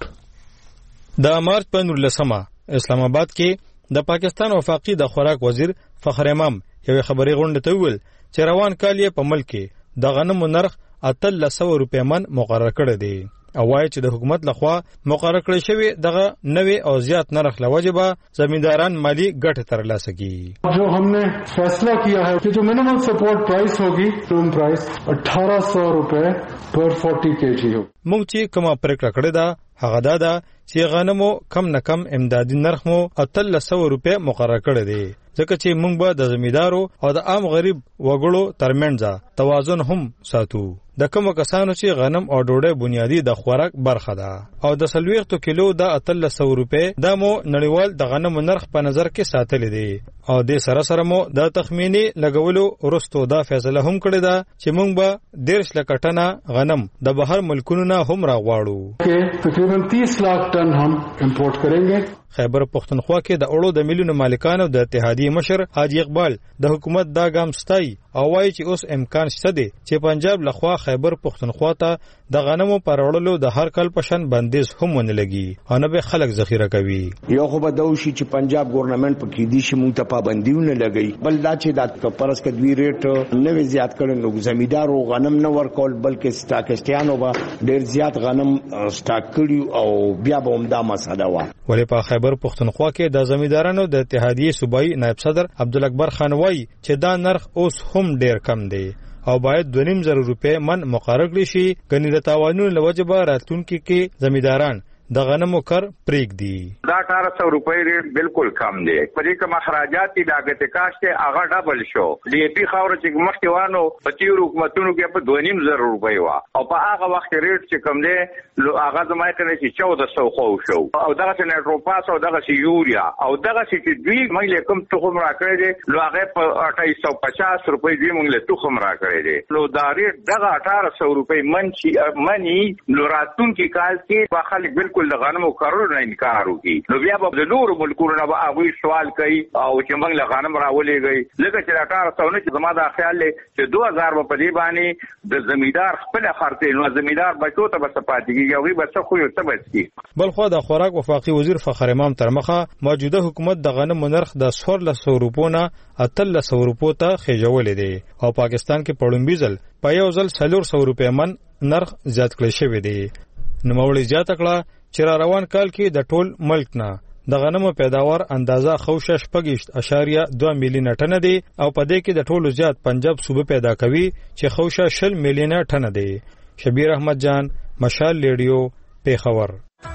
Speaker 22: د مارچ په 19 اسلام آباد کې د پاکستان وفاقي د خوراک وزیر فخر امام یو خبري غونډه ته ویل چې روان کال یې په ملک کې د غنمو نرخ 1300 روپے من مقرر کړی دی او وايي چې د حکومت لخوا مقرر کړی شوی دغه نوې او زیات نرخ لوجبه زمینداران مالی ګټه ترلاسه کوي.
Speaker 23: जो हमने फैसला किया है कि जो मिनिमम सपोर्ट प्राइस होगी मिनिमम प्राइस 1800 रुपए पर 40 kg हो.
Speaker 22: موږ چې کومه پریکړه کړې ده هغه دا چې غنمو کم نه کم امدادي نرخ مو 1300 روپے مقرر کړی دی ځکه چې موږ به د زمیندارو او د عام غریب وګړو ترمنځ توازن هم ساتو. د کوم کسانو چې غنم او ډوډۍ بنیادی د خوراک برخه ده او د 40 کیلو د 1300 روپے د مو نړیوال د غنمو نرخ په نظر کې ساتل دي او د سره مو د تخمینی لګولو ورستو دا فیصله هم کړی ده چې موږ به 1.5 لک ټنه غنم د بهر ملکونو نه هم راغواړو
Speaker 23: कि तकरीबन 30 लाख टन हम इंपोर्ट करेंगे.
Speaker 22: خیبر پختونخوا کې د اړو د ملیونو مالکانو د اتحادیې مشر حاجی اقبال د حکومت دا ګام ستای او وایي چې اوس امکان شته دی چې پنجاب لخوا خیبر پختونخوا ته د غنمو پرړلو د هر کال پشن بندیز هم ونه لګي او نه به خلک ذخیره کوي.
Speaker 24: یو خو به دوشي چې پنجاب ګورنمنت په کې دي چې مونږ ته پابندیونه لګي بل دا چې د پرس کې دوی ریټ نه زیات کړي نو زمیدارو غنم نه ورکول بلکې سټاکستیانو به ډیر زیات غنم سټاک کړي او بیا به همدا مسله و.
Speaker 22: ولې په خیبر پختونخوا کې د زمیندارانو د اتحادیې صوبایي نائب صدر عبدالاکبر خان وایي چې دا نرخ اوس هم ډیر کم دی او باید 2.5 روپے من مقرر کړي شي کني د تاوانونو لوجبه راتلونکي کې زمینداران د غنمو کر پریک دی.
Speaker 25: دا 1800 روپے ریټ بالکل کم دی. په دې کې مخراجات د لاګت کاشت هغه ډبل شو. دی پی خاور چې مخکې وانه په تیر حکومتونو کې په 2.5 روپے وا او په هغه وخت ریټ چې کم دی هغه زمای کنه چې 1400 خو شو او دغه نیټروپاس او دغه یوریا او دغه چې دوی مې کوم تخم را کړی دی نو هغه په 2850 روپے دوی موږ له تخم را کړی دی نو دا ریټ دغه 1800 روپے منی نو راتونکي کال کې په خلک بالکل د غنمو کارونو نه انکار وکړي نو بیا به د نورو ملکونو نه به هغوی سوال کوي او چې موږ له غنم راولېږئ لکه چې 1800 نه چې زما دا خیال دی چې 2000 به په دې باندې د زمیندار خپله خرڅوي نو زمیندار بچو ته به څه پاتې کېږي هغوی به څه خو یو څه به څکي.
Speaker 22: بلخوا د خوراک وفاقي وزیر فخر امام تر مخه موجوده حکومت د غنمو نرخ د 1400 روپو نه 1300 روپو ته خېژولې دی او پاکستان کې پړومبي ځل په یو ځل 400 روپے من نرخ زیات کړی شوی دی. نوموړي زیاته کړه چې روان کال کې د ټول ملک نه د غنمو پیداوار اندازه خوشه 6.2 میلیونه ټنه دی او په دې کې د ټولو زیات پنجاب صوبه پیدا کوي چې خوشه 20 میلیونه ټنه دی. شبیر احمد جان مشال ریډیو پیښور.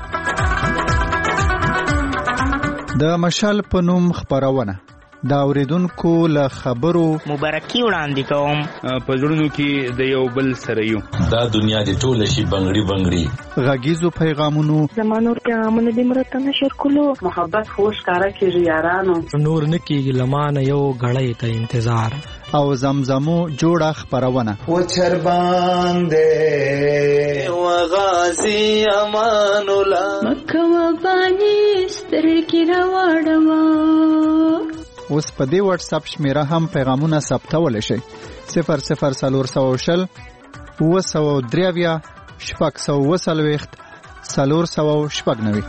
Speaker 10: د مشال په نوم خبرونه دا اوریدونکو له خبرو
Speaker 26: مبارکي وړاندې کوم
Speaker 27: په زړونو کې د یو بل سره یو
Speaker 28: دا دنیا د ټول شي بنگړي بنگړي
Speaker 10: غږیزو پیغامونو
Speaker 29: زمانو پیغامونه د مرته نشر کولو محبت خوش کارا کیږي یارانو
Speaker 19: نور نکیږي لمانه یو غړې ته انتظار
Speaker 10: او زمزمو جوړه خبرونه
Speaker 30: و چر باندې و غازی امان الله
Speaker 31: مکه و بانی سترګې راوړما.
Speaker 10: اوس په دې واتس اپ شمیره هم پیغامونه ثبتول شي 00420 903 640 490.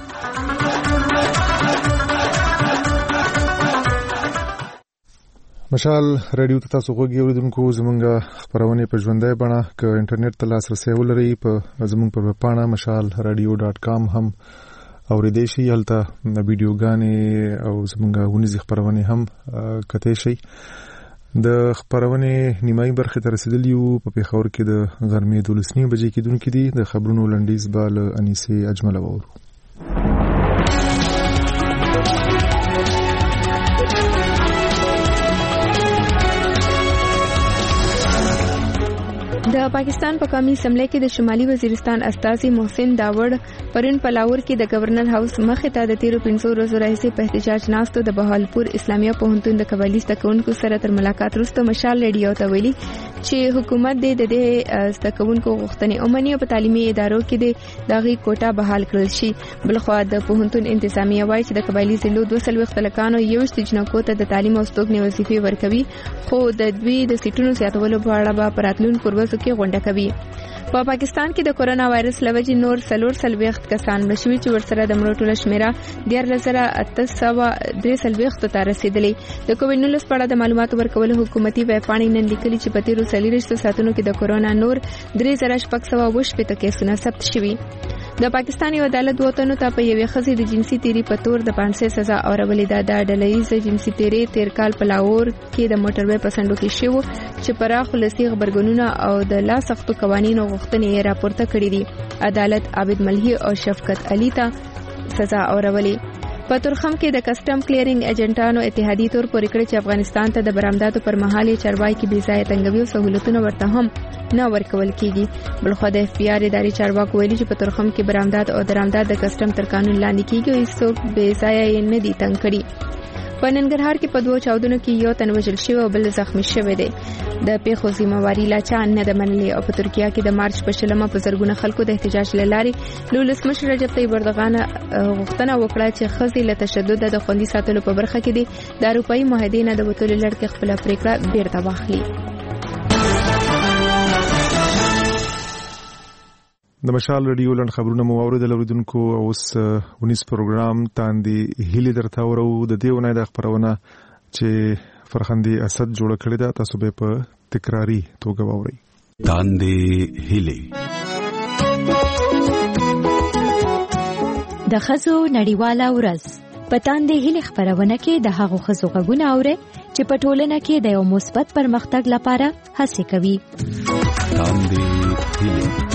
Speaker 1: مشال رادیو ته تاسو غوږی اوریدونکو زمونږه خبرونه په ژوندۍ بڼه ک انټرنیټ ته لاسرسي ولري په زمونږ په پاڼه mashalradio.com هم اوریدئ شئ. هلته ویډیوګانې او زمونږه ونیزي خبرونه هم کتئ شئ. د خبرونه نیمایي برخه ته رسیدلی یو په پیښور کې د غرمې 12 بجې کېدونکې دي. د خبرونو لنډیز به له انیسه اجمل وورو.
Speaker 2: د پاکستان په قومي اسمبلی کې د شمالي وزیرستان استازي محسن داوړ پرون په لاهور کې د گورنر هاوس مخې ته د 13 ورځو راهیسې په احتجاج ناستو د بهاولپور اسلامیه پوهنتون د قبایلی زدهکوونکو سره تر ملاقات وروسته مشال ریډیو ته ویلي چې حکومت د دې زدهکوونکو غوښتنې اومني او په تعلیمي ادارو کې د دغه کوټه بحال کړل شي. بلخو د پوهنتون انتظامیه وایي چې د قبایلی ضلعو 200 تلکانو یو جنکو ته د تعلیم او ستوګنې وظیفې ورکوي، خو د دوی د سیټونو زیاتولو په اړه به پراتلونکو ورځو کې غونډه کوي. په پاکستان کې د کورونا وایرس لوجې نور 440 کسان مشوي چې ورسره د مړو ټوله شمیره 14833 ته رسیدلې. د کووډ-19 په اړه د معلوماتو ورکولو حکومتي ویب پاڼې نن لیکلي چې په 13 ساعتونو کې د کورونا نور 3620 کیسونه ثبت شوي. د پاکستان یو عدالت وطنو ته په یوې ښځې د جنسي تیری په تور د 500 سزا اورولې ده. د ډلهییز جنسي تیری تیر کال په لاهور کې د موټروي په سندو کې شوی چې پراخ لسی خبرګونونه او د لا سختو قوانینو غوښتنې یې راپورته کړې دي. عدالت عابد ملهي او شفقت علي ته سزا اورولې. په تورخم کې د کسٹم کلیرینګ ایجنټانو اتحادیې تور پورې کړی چې افغانستان ته د برآمداتو پر مهال چارواکي کې بې ځایه تنګوي او سہولتونه ورته هم نه ورکول کیږي. بلخو د اف پی آر اداري چارواکو ویلي چې په تورخم کې برآمدات او درآمدات د کسٹم تر قانون لاندې کیږي او هیڅوک بې ځایه نه دي تنګ کړي. په ننګرهار کې په 2 چاودنو کې یو تن وژل شوی او بل زخمی شوی دی. د پیښو ذمہواری لا چا نه ده منلې او په ترکیه کې د مارچ په شلمه په زرګونه خلکو د احتجاج لارې لولسمشر رجب طیب اردوغان غوښتنه وکړه چې ښځې له تشدد د خوندي ساتلو په برخه کې د اروپایي معاهدې نه د وتلو لړ کې خپل پریکړه بیرته واخلي.
Speaker 1: د مشال ریډیو لند خبرونه مو اوریدل اوریدونکو. اوس ونیس پروګرام تاندې هیله درته ورو. د دې ونې د خبرونه چې فرخندي اسد جوړ کړی دا تاسو به په تکراری توګه واورئ.
Speaker 21: تاندې هیله
Speaker 9: د خزو نړیواله ورځ په تاندې هیله خبرونه کې د هغو خزو غږونه اورئ چې په ټولنه کې د یو مثبت پرمختګ لپاره هڅه کوي.
Speaker 21: تاندې هیله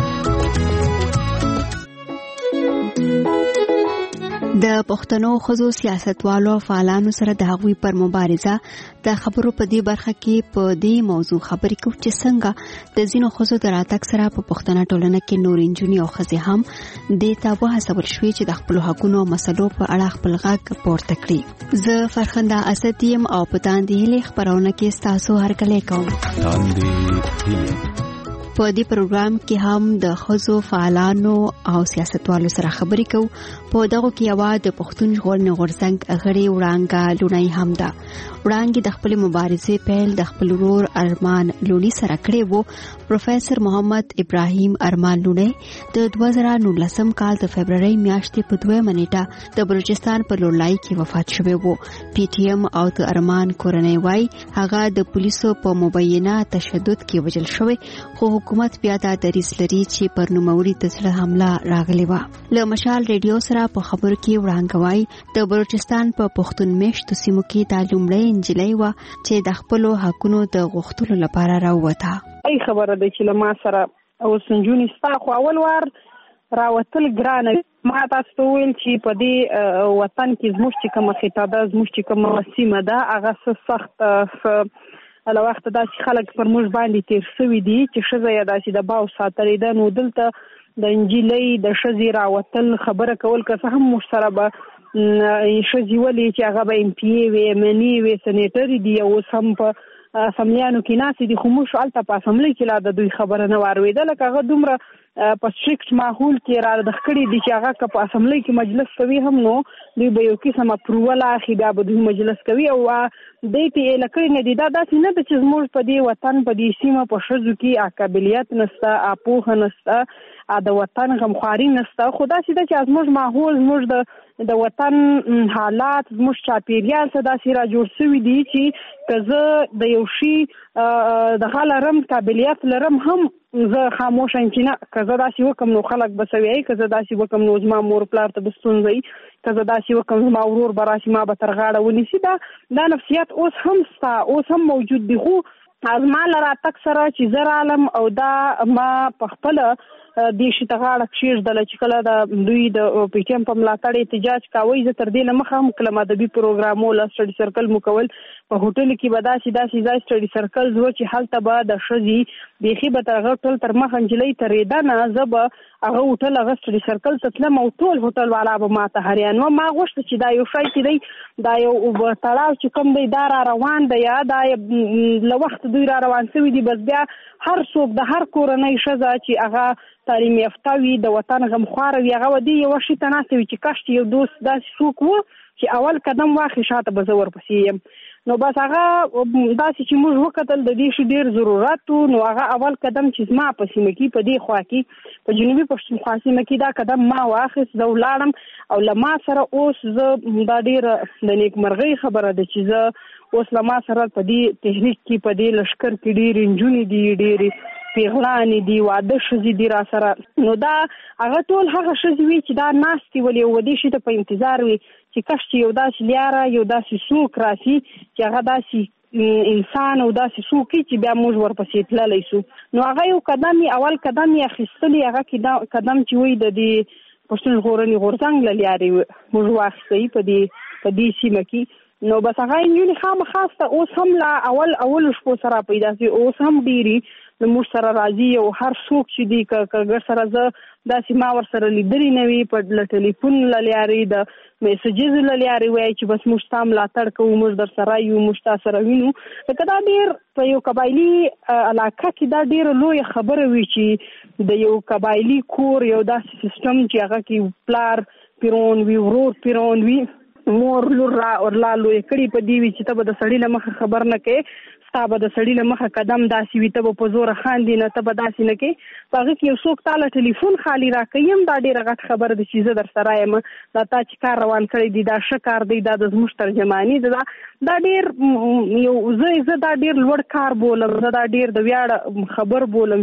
Speaker 4: د پښتنو ښځو سیاستوالو فعالانو سره د هغوی پر مبارزه د خبرو په دې برخه کې په دې موضوع خبرې کوو چې څنګه د ځینو ښځو د راتګ سره په پښتنه ټولنه کې نور انجونی او ښځې هم دې ته وهڅول شوې چې د خپلو حقونو او مسلو په اړه خپل غږ پورته کړي. زه فرخنده اسد یم او په تاندې هیله خبرونه کې ستاسو هرکلی کوم.
Speaker 21: تاندې هیله
Speaker 4: په دې پروګرام کې هم د ښځو فعالانو او سیاستوالو سره خبرې کوو. په دغه کې یو د پښتون ژغورنې غورځنګ غړي وړانګه لونی هم ده. وړانګې د خپل مبارزې پیل د خپل ورور ارمان لونی سره کړی وو. پروفیسور محمد ابراهیم ارمان لونی د 2019 کال د فبرवरी میاشتې په 2 نیټه د بلوچستان په لوړلای کې وفات شوی وو. پی ټی ایم او د ارمان کورنۍ وای هغه د پولیسو په مبینه تشدد کې وژل شوی، خو حکومت بیا دا دریځ لري چې پر نوموړي د زړه حمله راغلی و. له مشال ریډیو سره په خبرو کې وړاندې وای د بلوچستان په پښتون میشتو سیمو کې د لومړی انجلۍ و چې د خپل حقونو د غوښتلو لپاره راووته.
Speaker 5: ای خبره ده چې لما سره او سنجونی ستا خو اول وار راوتل ګرانه. ما تاسو ته ویل چې په دې وطن کې زموږ چې کومه خطابه زموږ چې کومه سیمه ده هغه سخت له وخت داسې خلک پر موږ باندې تیر شوي دي چې ښځه یې داسې د باو ساتلې ده. نو دلته د انجلۍ د ښځې راوتل خبره کول که څه هم موږ سره به ښځې ولې چې هغه به ایم پی ای وي منی وي سنیټرې دي اوس هم په اسمبلیانو کې ناستې دي، خو موږ هلته په اسمبلۍ کې لا د دوی خبره نه واورېده. لکه هغه دومره په سټریکټ ماحول کې را دخکړي دي چې هغه په اسمبلی کې مجلس کوي هم نو دوی به یو قسم اپروول اخی بیا به دوی مجلس کوي او دې ته لکړي نه دي دا داسې نه چې زموږ په دې وطن په دې سیمه په شذو کې قابلیت نشته اپوه نشته د وطن غمخواري نشته خدا چې د زموږ ماحول زموږ د وطن حالات زموږ چاپیریال څخه داسې را جوړ شوی دي چې کزه د یو شی د غلرم قابلیت لرم هم زه خاموش یم چې نه کزه داسې وکم نو خلک بسوي کزه داسې وکم نو زما مور پلار ته بستونځي کزه داسې وکم زما ورور براشي ما به تر غاړه ونیسي دا نفسیات اوس هم ستا اوس هم موجود دي خو ازما لرا تک سره چې زر عالم او دا ما په خپل د شي تغاړه کشیر د لچکله د دوی د پی ټی ایم په ملاتړ احتجاج کاوه زه تر دې لمخه هم کلمه ادبي پروګرامو لا سټډي سرکل مکول په هوټل کې بداسي داسي ځای سټډي سرکل زو چې حالت به د شذي بيخي به تر غټل تر مخ انجلې ترېدا نه زب هغه هوټل هغه سټډي سرکل تتلم او ټول هوټل والا به ما ته هریان و ما غوښته چې دا یو شای دی دا یو تړاو چې کوم دی دا روان دی یا دا له وخت دوی را روان شوی دی بس بیا هر څوک د هر کورنۍ شذا چې هغه تعلیم یافته وي د وطن غمخوار وي هغه ودی یو شي تناسوي چې کاشت یو دوست داسې څوک وو چې اول قدم واخی شاته به زور پسې نو بس هغه داسې چې موږ وکتل د دې شي ډیر ضرورت نو هغه اول قدم چې ما پسې مکی په دې خوا کې په جنوبي پښتونخوا سیمه کې دا قدم ما واخیست زه ولاړم او لما سره اوس زه دا ډیر د نیکمرغۍ خبره ده چې زه اوس لما سره په دې تحریک کې په دې لشکر کې ډیر انجونې دي ډیر پیغلانې دی واده شزي دی را سره نو دا هغه ټول هغه شزي وی چې دا ناستي ولې ودی شي ته په انتظار وي چې کښ یو داسې لیاره یو داسې سوق راسي چې هغه داسې انسان او داسې سوق چې بیا موږ ورپسې تللی سو نو هغه یو قدم اول قدم یې اخیستلی هغه قدم چې وی د دې پښتون ژغورنې غورځنګ له لارې موږ واخیستی په دې سیمه کې نو بس هغه یې خامخاسته اوس هم لا اول شپو سره پیدا سي اوس هم ډیری نو موږ سره راځي او هر څوک چې دی کګر سره زه داسې ما ور سره لیدلی نه وي په ټلیفون لارې د میسجز لارې وایي چې بس موږ تام ملاتړ کوو موږ در سره یو موږ تاسو سره وینو لکه دا ډیر په یو قبایلی علاقه کې دا ډیر لوی خبره وي چې د یو قبایلی کور یو داسې سیستم چې هغه کې پلار پیرون وی ورور پیرون وی مور لور را ورلا لوی کړي په دی وی چې ته د سړی لمخه خبر نه کې ستابه د سړی لمخه قدم داسې وي ته په زور خاندي نه ته داسې نه کې هغه کې یو څوک تعالی ټلیفون خالی را کوي دا ډیره غټ خبر ده چې زه در سره یم دا تا چې کار روان کړی دی دا شکار دی دا د زموږ ترجمانی دا ډیر یو زه دا ډیر لوړ کار بولم زه دا ډیر د ویاړ خبر بولم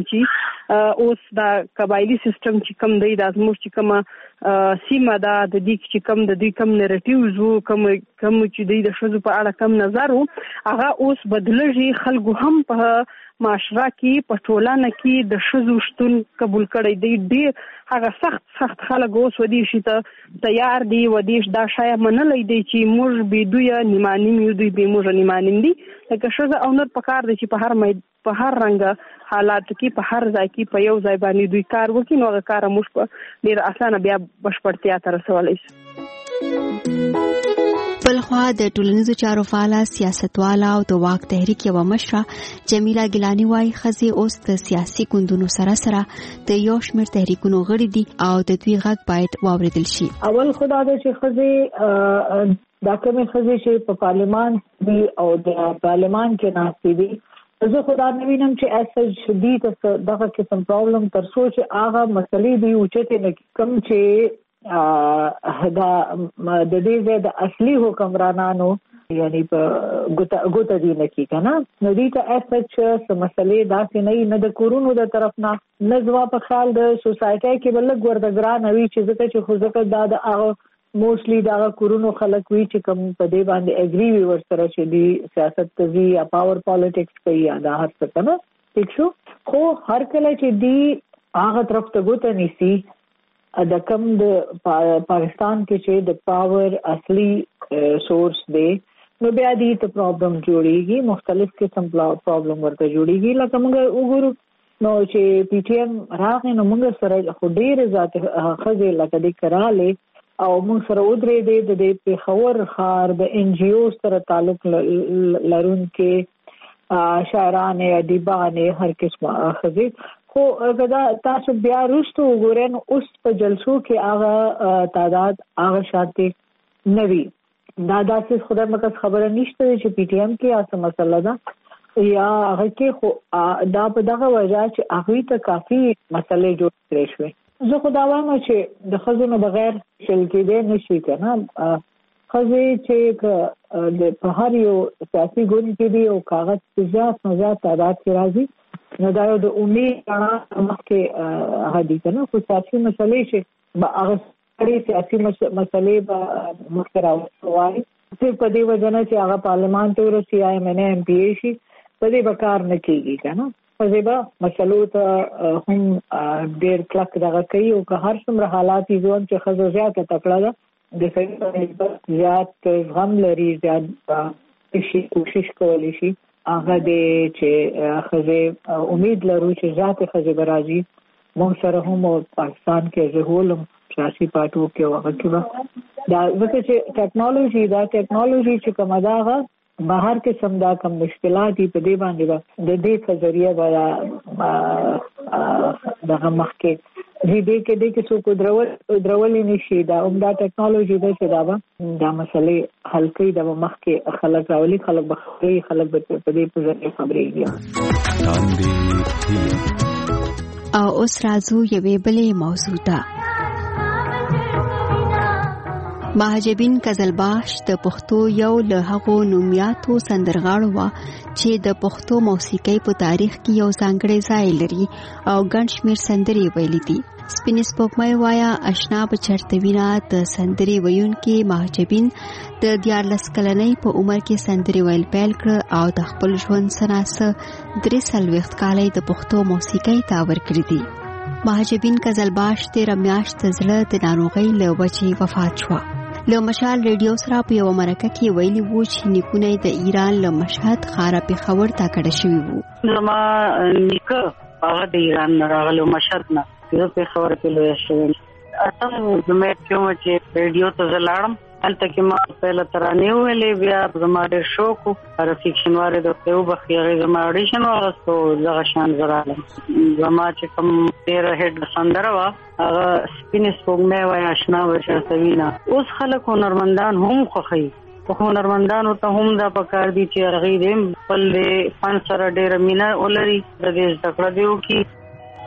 Speaker 5: چې اوس دا قبایلی سیستم چې کم دی دا زموږ چې کومه سیمه دا د دې چې کم د دې کم نریټیوز وو کم چې دی د شذو په اړه کم نظر وو هغه اوس بدلږي خلکو هم په معاشره کې په ټولنه کې د شذو شتون قبول کړی دی ډیر هغه سخت خلک اوس ودی شي ته تیار دی ودیش دا شای منلې دی چې موږ به دوی نیمانیم یو دوی به موږ نیمانیم دي لکه شذ او نور پکار دی چې په هر رنګ حالات کې په هر ځای کې په یو ځای باندې دوی کار وکړي نو هغه کار موږ په ډیر اسانه بیا بشپړتیا ته رسولای شو
Speaker 4: بلخوا د ټولنیزو چارو فعاله سیاستواله او د واک تحریک یو مشره جمیله ګیلانی وايي خزه اوس د سیاسي ګوندونو سره د یو شمېر تحریکونو غړي دي او د دوی غږ باید واوریدل شي
Speaker 6: اول خدا د چې خزه دا کومه خزه چې په پارلمان دی او د پارلمان کې ناشې دي زه خدا نوینم چې اساس شدید دغه قسم پرابلم تر سوچ هغه مسلې دی او چې نه کم چې دا د دې د اصلي حکمرانانو یعنی په ګوته دی نه کی کنه نو دې ته اساس څه مسلې داسې نه د کورونو د طرف نه ځوا په خیال د سوسایټي کې بل ګوردګران وی چې ځکه چې خو ځکه دا د هغه موستلی دا کورونو خلک وی چې کوم په دې باندې اګری وی ورسره چې دی سیاست کوي یا پاور پالیټکس کوي یا دا هر څه کنه ٹھیک شو خو هر کله چې دی هغه طرف ته ګوته نیسی د کم د پاکستان کې چې د پاور اصلي سورس دی نو بیا دې ته پرابلم جوړیږي مختلف قسم پرابلم ورته جوړیږي لکه موږ وګورو نو چې پی ټی ایم راغی نو موږ سره خو ډېر ذات خزه لکه دې کراله او موږ سره ودرې دې د پیښور ښار د ان جی او سره تعلق لرونکي شاعرانه ادیبانه هر قسمه خزه خو دا تاسو بیا وروسته وګورئ نو اوس په جلسو کې هغه تعداد هغه شانتي نوي دا داسې خدای مکه خبره نشته چې پی ټی ایم کې اسه مسله ده یا هغه کې خو دا په دغه وجہ چې هغه ته کافي مسلې جوړ کړې شوې. زه خو دا وایم چې د خزونو بغیر شل کېدې نشي کنه. خزې چې د په هر یو سیاسي ګوند کې دی او کاغذ په زیات تعداد کې راځي نو دا د امید اړه مخکې هغه دي کنه. خو سیاسي مسلې چې هغه سیاسي مسلې به مخکې راوړي صرف په دې وجه نه چې هغه پارلمان ته ورسي یا ایم ان ایم پی شي په دې به کار نه کېږي کنه. په دې به مسلو ته هم ډېر کلک دغه کوي او که هر څومره حالات یې ځوان چې خزو زیاته تکړه ده د سړي زیات غم لري زیات شي کوشش کولی شي هغه دې چې خزه امید لرو چې ذات خزه برازي مو سره هم پاکستان کې زهولم سیاسي پارټو کې هغه کې دا ځکه چې ټیکنالوژي چې کومه ده بهر کې سمدا کم مشکلات په دې باندې د دې په ذریعہ دغه مخکې دې کې څو درول نشي دا عمده ټیکنالوژي ده چې دا مسلې حل کوي د مخکې خلک راولي خلک بخوري خلک په دې په ذریعہ خبرېږي.
Speaker 4: او اوس راځو یوې بلې موضوع ته. مهاجبین قزلباش د پښتو یو له هغو نومیاتو سندرغاړو وا چې د پښتو موسیقۍ په تاریخ کې یو ځانګړی ځای لري او ګڼ شمېر سندرې ویلي دي. سپین سپوږمۍ وایا اشنا به چرته وینا د سندرې ویونکي مهاجبین د 14 کلنۍ په عمر کې سندرې ویل پیل کړ او د خپل ژوند سناسه 43 کالۍ د پښتو موسیقۍ ته ورکړې دي. مهاجبین قزلباش تیر میاشت زړه د ناروغۍ له وجې وفات شو. له مشال ریډیو سره په یو مرکه کې ویلي وو چې نیکونه د ایران له مشهد خارا پیښور ته کډه شوی وو.
Speaker 3: زما نیکه هغه د ایران راغلو مشهد نه زه پیښور کې لوی شوم. اته زما کوم چې ریډیو ته زلاړم الته کې ما په لترانه ویلې بیا زما ډېر شوق او فیکشن واره د یو بخیره زما اډیشن واغستو زغه شان زرالم. زما چې کوم تیر هډ سندره وا هغه سپین سپوږمۍ وای آشنا ورشه وینا. اوس خلک هنرمندان هم خوخي په هنرمندانو ته هم دا پکار دي چې رغې دې بل فن سره ډېر مینا ولري د دې ذکر دیو کې.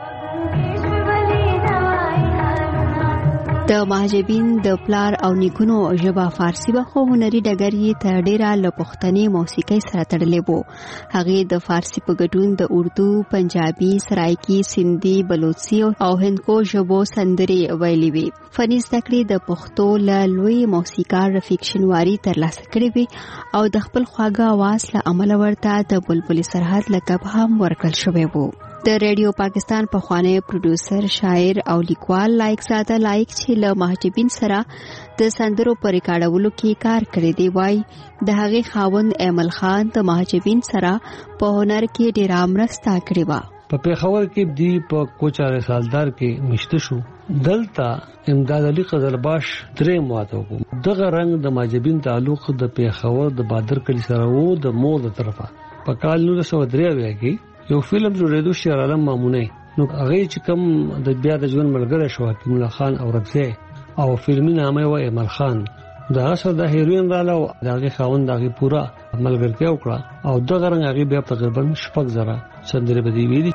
Speaker 4: د مهاجبین د پلار او نیکونو ژبه فارسی به خو هنري ډګر یې تر ډیره له پښتني موسیقۍ سره تړلې وو. هغه د فارسی په ګډون د اردو، پنجابي، سرایکی، سندي، بلوچي او هندکو ژبو سندرې ویلې وي. فني زده کړې د پښتو له لوی موسیقار رفیق شینواری ترلاسه کړې وي او د خپل خواږه आवाज له امله ورته د بلبل سرحد لقب هم ورکړل شوی وو. د ریډیو پاکستان په خوانی پروډوسر، شاعر او لیکوال لایق زاده لایق چې له مهاجبین سره د سندرو پر ریکارډولو کې کار کړی دی وای د هغه خاوند ایمل خان د مهاجبین سره په هنر کې ډیر مرسته کړې و.
Speaker 7: په پیښور کې دی په کوچا رسالدار کې مشته شو. دلته امداد علي قزلباش درې مواته وو. دغه رنګ د مهاجبین تعلق د پیښور د بادر کلی سره وو د مور د طرفه. په کال 1993 کې یو فلم جوړېدو شیر عالم مامونه نو هغه چې کوم د بیا د ژوند ملګری شو حکیم الله خان او ربزه او فلمي نامه و ایمل خان دا اصل د هیروین رااله او دغه خاوند دغه پورا ملګرتیا وکړه او دغه رنګ هغه بیا تقریبا 6,000 سندرې بدی ویلي.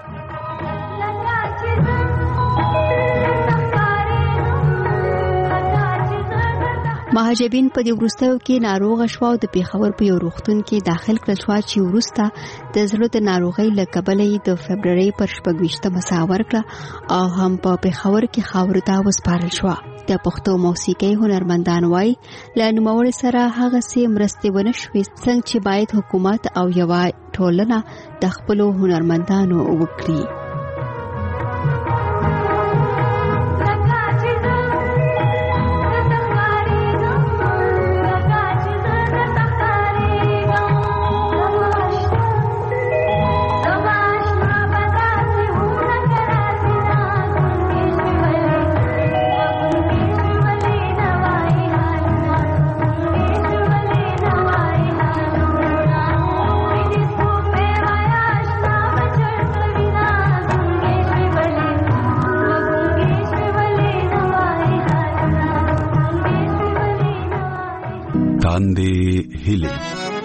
Speaker 4: مهاجبین په دې وروستیو کې ناروغ شو او د پیښور په یو روغتون کې داخل کړل شو چې وروسته د زړه د ناروغۍ له کبله د فبرवरी پر 26 مساور کړه او هم په پیښور کې خاور ته وسپارل شو. د پښتو موسیقۍ هنرمندان وای له نوموړي سره هغه سي مرستې ونه شوې څنګه چې باید حکومت او یو ټولنه د خپل هنرمندانو وکړي.
Speaker 21: تاندې هیله.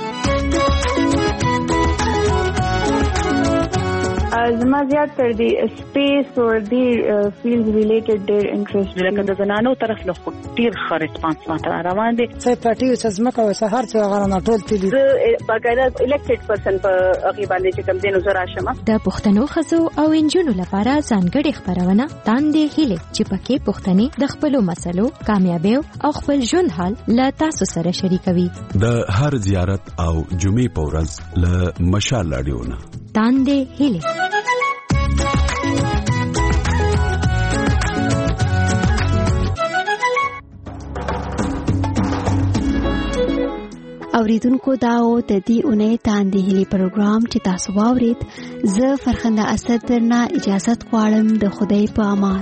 Speaker 29: زما زیات تر دی سپیس او دی فیلډ ریلیټډ ډیر انټرست
Speaker 3: لکه د زنانو طرف له خو ډیر ښه ریسپانس ماته روان دي.
Speaker 8: څه پټي څه زمکه او سهار څه غرانه ټول تللی
Speaker 3: باقاعده الیکټډ پرسن په هغه باندې چې کوم دینو زرا شمه
Speaker 9: د پښتنو خزو او انجونو لپاره ځانګړي خبرونه تاندې هیله چې پکې پښتني د خپل مسلو کامیابی او خپل ژوند حال له تاسو سره شریکوي.
Speaker 21: د هر زیارت او جمعې په ورځ له مشال رادیو نه
Speaker 9: تاندې هیله.
Speaker 4: اوریدونکو داو د دې اونۍ تاندې هلي پروګرام چې تاسو واورید زه فرخنده اسد درنه اجازه غواړم د خدای په امان.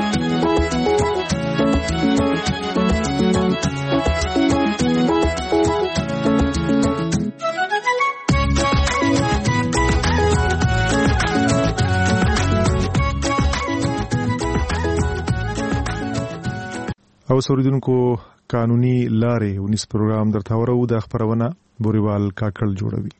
Speaker 1: او اوریدونکو قانوني لارې ونیس پروګرام درته ورو د خبرونه بوريوال کاکل جوړوي.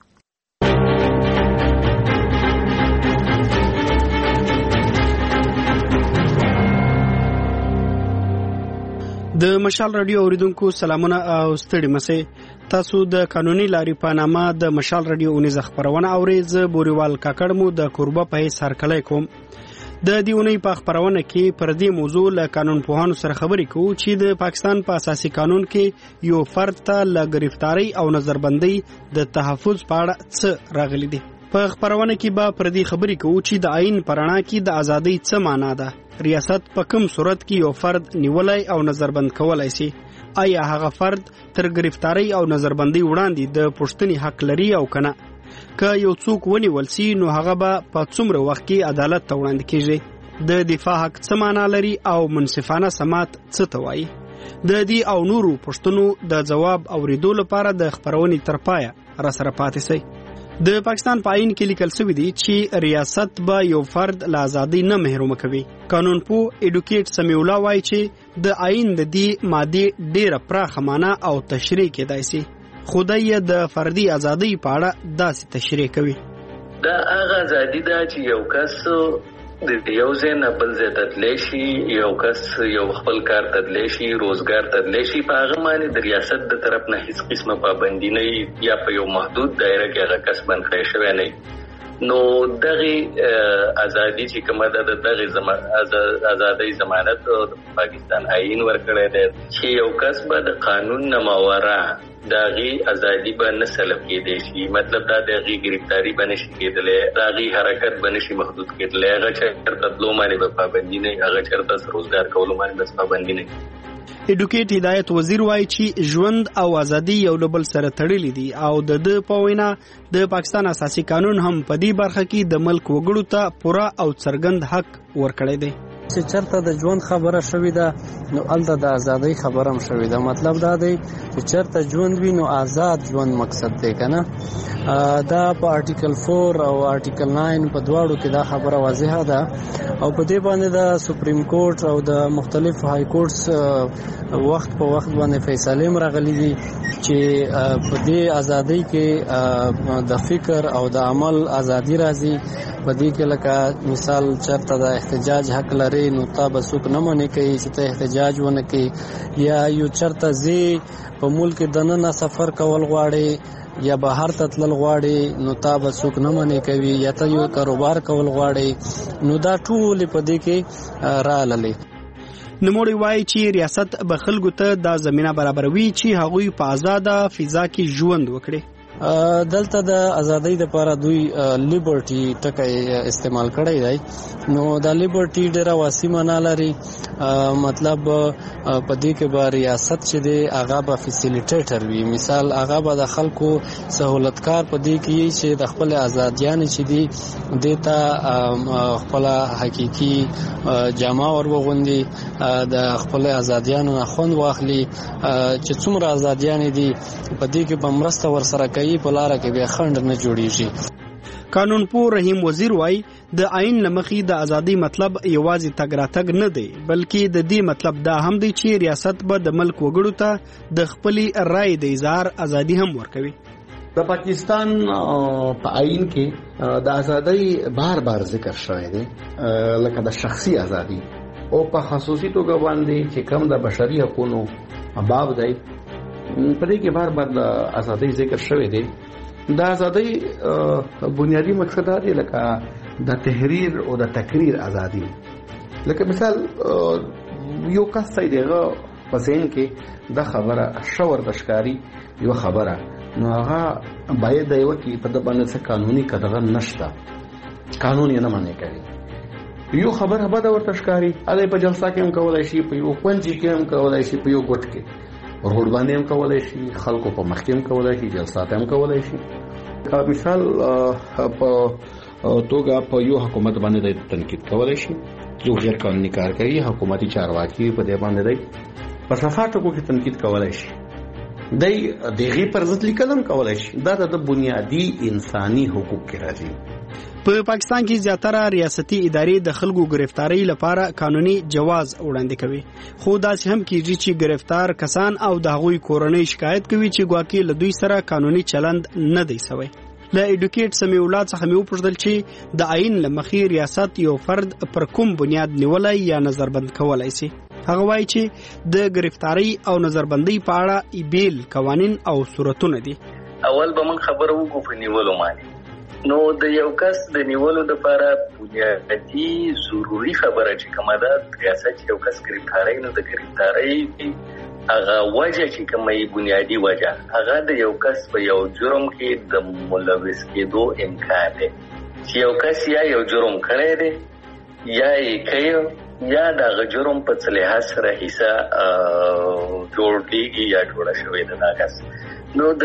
Speaker 11: د مشال رادیو اوریدونکو سلامونه او ستړي مسئ. تاسو د قانوني لارې په نامه د مشال رادیو ونیس خبرونه اورئ. زه بوريوال کاکل مو د کوربه په سر کله کوم. د دیونی په خبرونه کې پر دې موضوع له قانون پوهانو سره خبرې کوو چې د پاکستان په اساسي قانون کې یو فرد ته له گرفتاری او نظربندۍ د تحفظ په اړه څه راغلي دي. په خبرونه کې به پر دې خبرې کوو چې د آئین پرانا کې د ازادۍ څه معنا ده. ریاست په کوم صورت کې یو فرد نیولای او نظربند کولای شي. آیا هغه فرد تر گرفتاری او نظربندۍ وړاندې د پوښتنې حق لري او کنه؟ که یو څوک ونیول سي نو هغه به په څومره وخت کې عدالت ته وړاندې کیږي؟ د دفاع حق څه معنا لري او منصفانه سماعت څه ته وایي؟ د دې او نورو پوښتنو د جواب اوریدو لپاره د خبرونې تر پایه را سره پاتې شئ. د پاکستان په آئین کې لیکل شوی دی چې ریاست به یو فرد له ازادۍ نه محروم کوي. قانون پوه ایډوکیټ سمیع الله وایي چې د آئین د دې ماده ډیره پراخه معنا او تشریح کېدای شي. خدای د فردي ازادۍ په اړه داسې تشریح کوي.
Speaker 28: دا هغه ازادي ده چې یو کس د یو ځای نه بل ځای ته تللی شي، یو کس یو خپل کار ته تللی شي، روزګار ته تللی شي، په هغه باندې د ریاست د طرف نه هیڅ قسمه پابندي نه یا په یو محدود دایره کې هغه کس بند کړی شوی نه. نو دغه ازادي چې کومه ده دغه ازادۍ ضمانت پاکستان آئین ورکړی دی چې یو کس به د قانون نه ماوراء داغي ازادي به نه سلب کېدای شي. مطلب دا دغه گرفتاری به نشي کېدلای، داغي حرکت به نشي محدود کېدلای، هغه چرته تلو باندې به پابندي نه، هغه چرته روزګار کولو باندې بس پابندي نه.
Speaker 11: ایډوکیټ هدایت وزیر وایي چې ژوند او ازادي یو له بل سره تړلي دي او د په وینا د پاکستان اساسي قانون هم په دې برخه کې د ملک وګړو ته پوره او څرګند حق ورکړی دی.
Speaker 12: چې چرته د ژوند خبره شوې ده نو الته د ازادۍ خبره هم شوې ده. مطلب دا دی چې چرته ژوند وي نو آزاد ژوند مقصد دی کنه. دا په آرټیکل 4 او آرټیکل 9 په دواړو کې دا خبره واضحه ده او په دې باندې د سپریم کورټ او د مختلف های کورټس وخت په وخت باندې فیصله راغلي دي چې په دې ازادۍ کې د فکر او د عمل ازادي راځي. په دې کې لکه مثال چرته د احتجاج حق لري نو تاسو څوک نه مونږ کوي چې ته احتجاج ونه کوي، یا یو چرته زی په ملک دننه سفر کول غواړي یا بهر ته تلل غواړي نو تاسو څوک نه مونږ کوي، یا ته یو کاروبار کول غواړي نو دا ټول په دې کې راللي.
Speaker 11: نوموړی وایي چې ریاست به خلکو ته دا زمينه برابروي چې هغوی په آزاده فضا کې ژوند وکړي.
Speaker 12: دلته د ازادۍ لپاره دوی لیبرټي ټکی استعمال کړی دی. نو دا لیبرټي ډیره واسع معنا لري. مطلب په دې کې به ریاست چې دی هغه به فیسیلیټیټر وي. مثال هغه به د خلکو سہولتکار په دې کې چې د خپل آزادیان چې دی دیتا خپل حقيقي جامه ور وغوندي، د خپل آزادیانو نه خوند واخلي، چې څومره آزادیان دي په دې کې به مرسته ور سره کوي، په لار کې به خند نه جوړیږي.
Speaker 11: قانونپوه رحیم وزیر وایي د آئین لمخې د ازادۍ مطلب یوازې تګ راتګ نه دی، بلکې د دې مطلب دا هم دی چې ریاست به د ملک وګړو ته د خپلې رائے د اظهار ازادي هم ورکوي.
Speaker 13: د پاکستان په آئین کې د ازادۍ بار بار ذکر شوی دی، لکه د شخصي ازادي او په خصوصي توګه باندې چې کوم د بشري حقوقو باب دی په دې کې بار بار د ازادۍ ذکر شوی دی. د ازادۍ بنیادی مقصد دی لکه د تحریر او د تقریر ازادي. لکه مثال یو کس دیغه په ذهن کې د خبره شور د ښکاری یو خبره نو هغه باید د یو کې په د باندې څه قانوني قدغه نشته، قانون یې نه معنی کوي. یو خبره به د ورته ښکاری هغه په جلسه کې هم کولای شي، په یو کونجي کې هم کولای شي، په یو ګټ کې ورغړ باندې هم کولای شي، خلکو په مخ کې هم کولای شي، جلسات هم کولای شي. مثال په توګه په یو حکومت باندې د تنقید کولای شي، یو غیر قانوني کار کوي، حکومتي چارواکي په دې باندې دی په صفاتو کې تنقید کولای شي، دی دغه پر ضد لیکلم کولای شي. دا د بنیادی انساني حقوق کې راځي.
Speaker 11: په پاکستان کې زیاتره ریاستي ادارې د خلکو گرفتاری لپاره قانوني جواز وړاندې کوي، خو داسې هم کیږي چې گرفتار کسان او د هغوی کورنۍ شکایت کوي چې ګواکې له دوی سره قانوني چلند نه دی سوی. له ایډوکیټ سمیع الله څخه مې وپوښتل چې د آئین له مخې ریاست یو فرد پر کوم بنیاد نیولای یا نظربند کولای شي. هغه وایي چې د گرفتاری او نظربندۍ په اړه بیل قوانین او صورتونه دي.
Speaker 28: اول به من خبره وکړو په نیولو باندې. نو د یو کس د نیولو لپاره بنیادی ضروري خبره چې کومه ده، ریاست یو کس گرفتاری نو د گرفتاری هغه وجه چې کومه بنیادی وجه هغه د یو کس په یو جرم کې د ملوث کېدو امکان دی چې یو کس یا یو جرم کړی دی یا یې کوي یا دغه جرم په څه لحاظ سره حصه جوړېږي یا جوړه شوې ده دا کس. نو د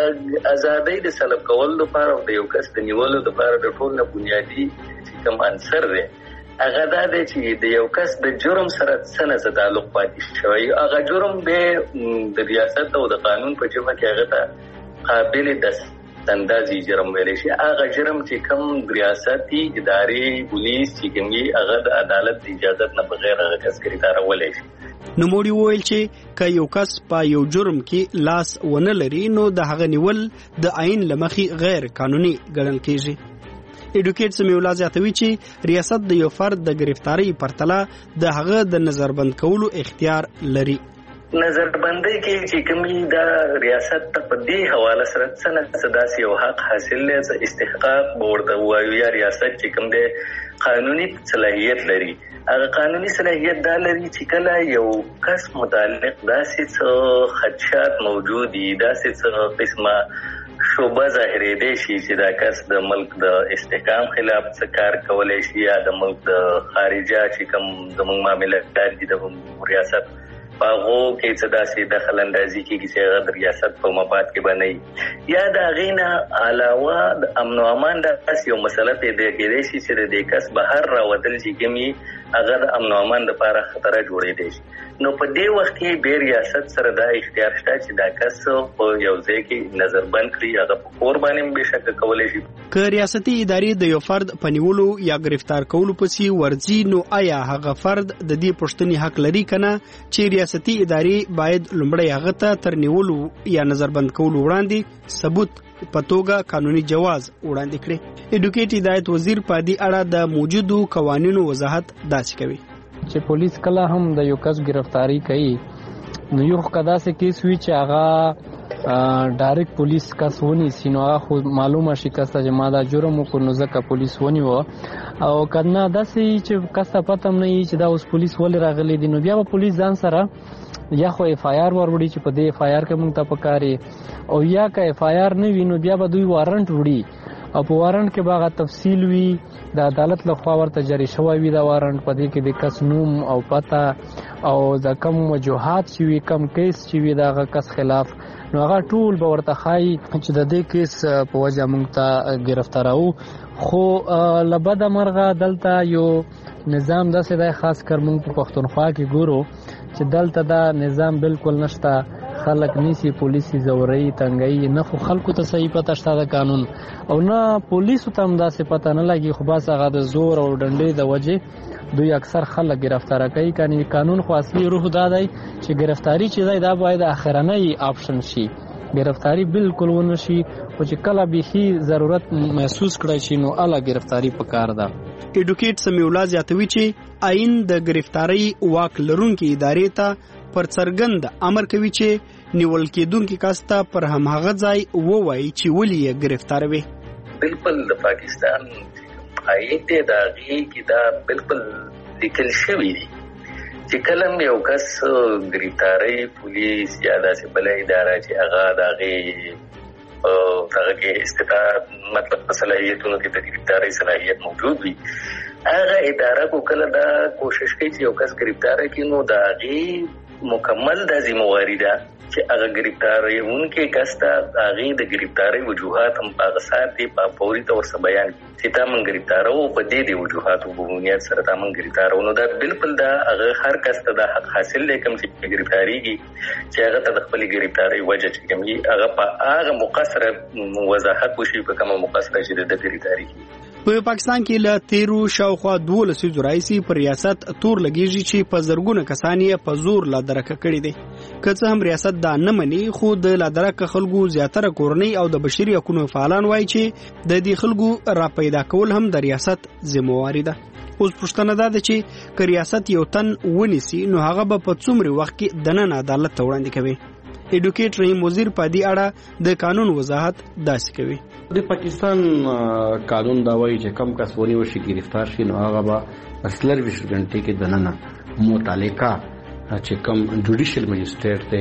Speaker 28: ازادۍ د سلب کولو لپاره او د یو کس د نیولو لپاره د ټولو بنیادی چې کوم عنصر دی هغه دا دی چې د یو کس د جرم سره څه نه تعلق پاتې شوی. هغه جرم به د ریاست او د قانون په جبهه کې هغه ته قابل دستاندازي جرم ویل شي. هغه جرم چې کوم ریاستي ادارې پولیس چې کومي هغه د عدالت د اجازه نه بغیر هغه کس گرفتارولای شي.
Speaker 11: نوموړي وویل چې که یو کس په یو جرم کې لاس ونه لري نو د هغه نیول د آئین له مخې غیر قانوني ګڼل کېږي. ایډوکیټ سمیع الله زیاتوي چې ریاست د یو فرد د گرفتاری پرتله د هغه د نظربند کولو اختیار لري.
Speaker 28: نظربندۍ کې چې کومي د ریاست ته په دې حواله سره څنګه داسې یو حق حاصل لري، استحقاق ورته وایي یا ریاست چې کوم د قانوني صلاحیت لري. هغه قانوني صلاحیت دا لري چې کله یو کس متعلق داسې څه خدشات موجود دي، داسې څه قسمه شوبه ظاهرېدی شي چې دا کس د ملک د استحکام خلاف څه کار کولی شي یا د ملک د خارجه چې کوم زموږ معاملات دي د ریاست په هغو کې څه داسې دخل اندازي کېږي چې هغه د ریاست په مفاد کې به نه وي، یا د هغې نه علاوه د امن و امان داسې یو مسله پیدا کېدی شي چې د دې کس بهر راوتل چې کوم وي هغه د امن و امان لپاره خطره جوړېدی شي. نو په دې وخت کې به ریاست سره دا اختیار شته چې دا کس په یو ځای کې نظربند کړي، هغه په کور باندې هم بېشکه کولی شي.
Speaker 11: که ریاستي ادارې د یو فرد په نیولو یا گرفتار کولو پسې ورځي نو آیا هغه فرد د دې پوښتنې حق لري که نه چې ریاستي ادارې باید لومړی هغه ته تر نیولو یا نظربند کولو وړاندې ثبوت په توګه قانوني جواز وړاندې کړي. ایډوکیټ هدایت وزیر په دې اړه د موجودو قوانینو وضاحت داسې کوي
Speaker 12: چې پولیس کله هم د یو کس گرفتاری کوي نو یو کدا سه کیس وی چې هغه ډایرکټ پولیس کس ونی سينو هغه خو معلومه شي کسته چې ما دا جرم وکړ نو ځکه پولیس ونی و او کله داسې چې کسته پته نه چې دا اوس پولیس ولې راغلي دي نو بیا به پولیس ځان سره یا خو اف آی آر وروړي چې په دې اف آی آر کې موږ ته پکاري او یا که اف آی آر نه وي نو بیا به دوی وارنټ وړي او په وارنټ کې باغه تفصیل وي د عدالت لخوا ورته جاری شوی وي دا وارنټ په دې کې د کس نوم او پته او د کم وجوهات چې وي کم کیس چې وي دا کس خلاف نو هغه ټول به ورته خای چې د دې کیس په وجه موږ ته گرفتاراو. خو لبد مرغه دلته یو نظام داسې د خاص کر موږ په پښتونخوا کې ګورو چې دلته دا نظام بالکل نشته. خلک نیسی پولیسي زوري تنګي نه خو خلکو ته صحیح پته شته د قانون او نه پولیسو ته هم داسې پته نه لګي خو بس هغه د زور او ډنډې د وجې دوی اکثر خلک گرفتار کوي. کني قانون خو اصلي روح دا دی چې گرفتاری چې دی دا باید اخرنۍ آپشن شي، گرفتاری بالکل ونه شي او چې کله به ضرورت محسوس کړی شي نو اله گرفتاری پکار ده.
Speaker 11: ایډوکیټ سمیع الله زیاتوي چې آئین د گرفتاری واک لرونکي ادارې ته پر څرګند امر کوي چې نیول کېدونکي کس ته پر هماغه ځای ووایي چې ولې یې گرفتاروي.
Speaker 28: بالکل د پاکستان آئین دی دا غي کې دا بالکل لیکل شوی دی چې کلم یو کس گرفتاری پولیس یا داسې بل اداره چې هغه دا غي هغه کې استطاعت مطلب صلاحیتونو کې د گرفتاری صلاحیت موجود وي، هغه اداره کو کله دا کوشش کوي چې یو کس گرفتار کړي نو دا غي مکمل د ذمہواری ده چې هغه گرفتاری اونکه کس ته هغه د گرفتاری وجوهات هم هغه ساتي په فوري تور سره بیان چې تا من گرفتارو په دې وجوهاتو بنیاد سره تا من گرفتارو نو دا بالکل دا هغه هر کس ته د حق حاصل لیکم چې گرفتاریږي چې هغه ته د خپل گرفتاری وجه چې کومي هغه په هغه مقصره وضاحت وشي په کومه مقصره چې د گرفتاری
Speaker 11: په پاکستان کې له 13 شاوخوا 12 زورایسي پر ریاست تور لګیږي چې په زرګونه کسان یې په زور لا درکه کړی دي. که څه هم ریاست دا نه مني خو د لا درکه خلکو زیاتره کورنۍ او د بشري حقوقو فعالان وایي چې د دې خلکو را پیدا کول هم د ریاست ذمہواری ده. اوس پښتنه ده چې که ریاست یو تن ونیسي نو هغه به په څومره وخت کې د نن عدالت ته وړاندې کوي. ایډوکیټ رحیم وزیر په دې اړه د قانون وضاحت داسې کوي.
Speaker 13: د پاکستان قانون دا وایي چې کم کس ونیول شي گرفتار شي نو هغه به 24 غنټې کې د نن متعلقه چې کم جوډیشل مجسټریټ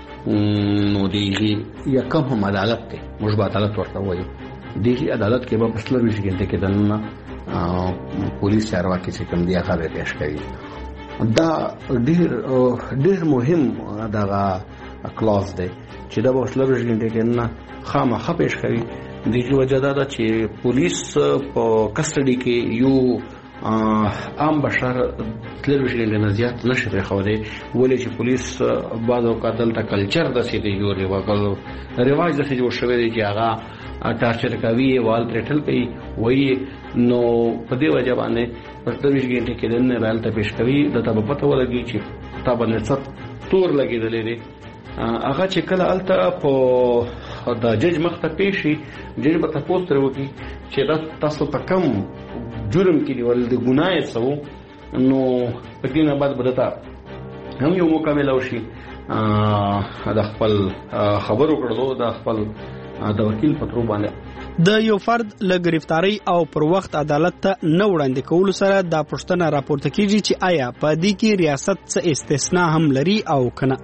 Speaker 13: دی نو دیږي یا کم هم عدالت دی موږ به عدالت ورته وایو دیږي عدالت کې به 24 غنټې کې د نن پولیس چارواکي چې کم دی هغه پیش کوي. دا ډیر مهم دغه کلاس دی چې دا 24 غنټې کې نه خامخا پیش کوي. دغه وجه دا چې پولیس په کسټډي کې یو عام بشر 23 غنټې نه زیات نشي پرېښودی ولې چې پولیس بعض اوقات دلته کلچر داسې دی یو رواج داسې جوړ شوی دی چې هغه ټارچر کوي وال پرېټل کوي وایي نو په دې وجه باندې په 23 غنټې کې دنه رالته پیش کوي د ته پته ولګي چې تا باندې څه تور لګېدلې دی هغه چې کله الته په د جج مخ ته پیش شي جج به تاسو ته وکړي چې تاسو په کوم جرم کې ول د ګناه څو نو په کې نه بعد بدتا هم یو مکمل او شي د خپل خبرو کړو د خپل د وکیل پترو باندې
Speaker 11: د یو فرد له گرفتاری او پر وخت عدالت ته نه وړاندې کول سره د پښتنه راپورته کیږي چې آیا په دې کې ریاست څه استثناء هم لري او کنه.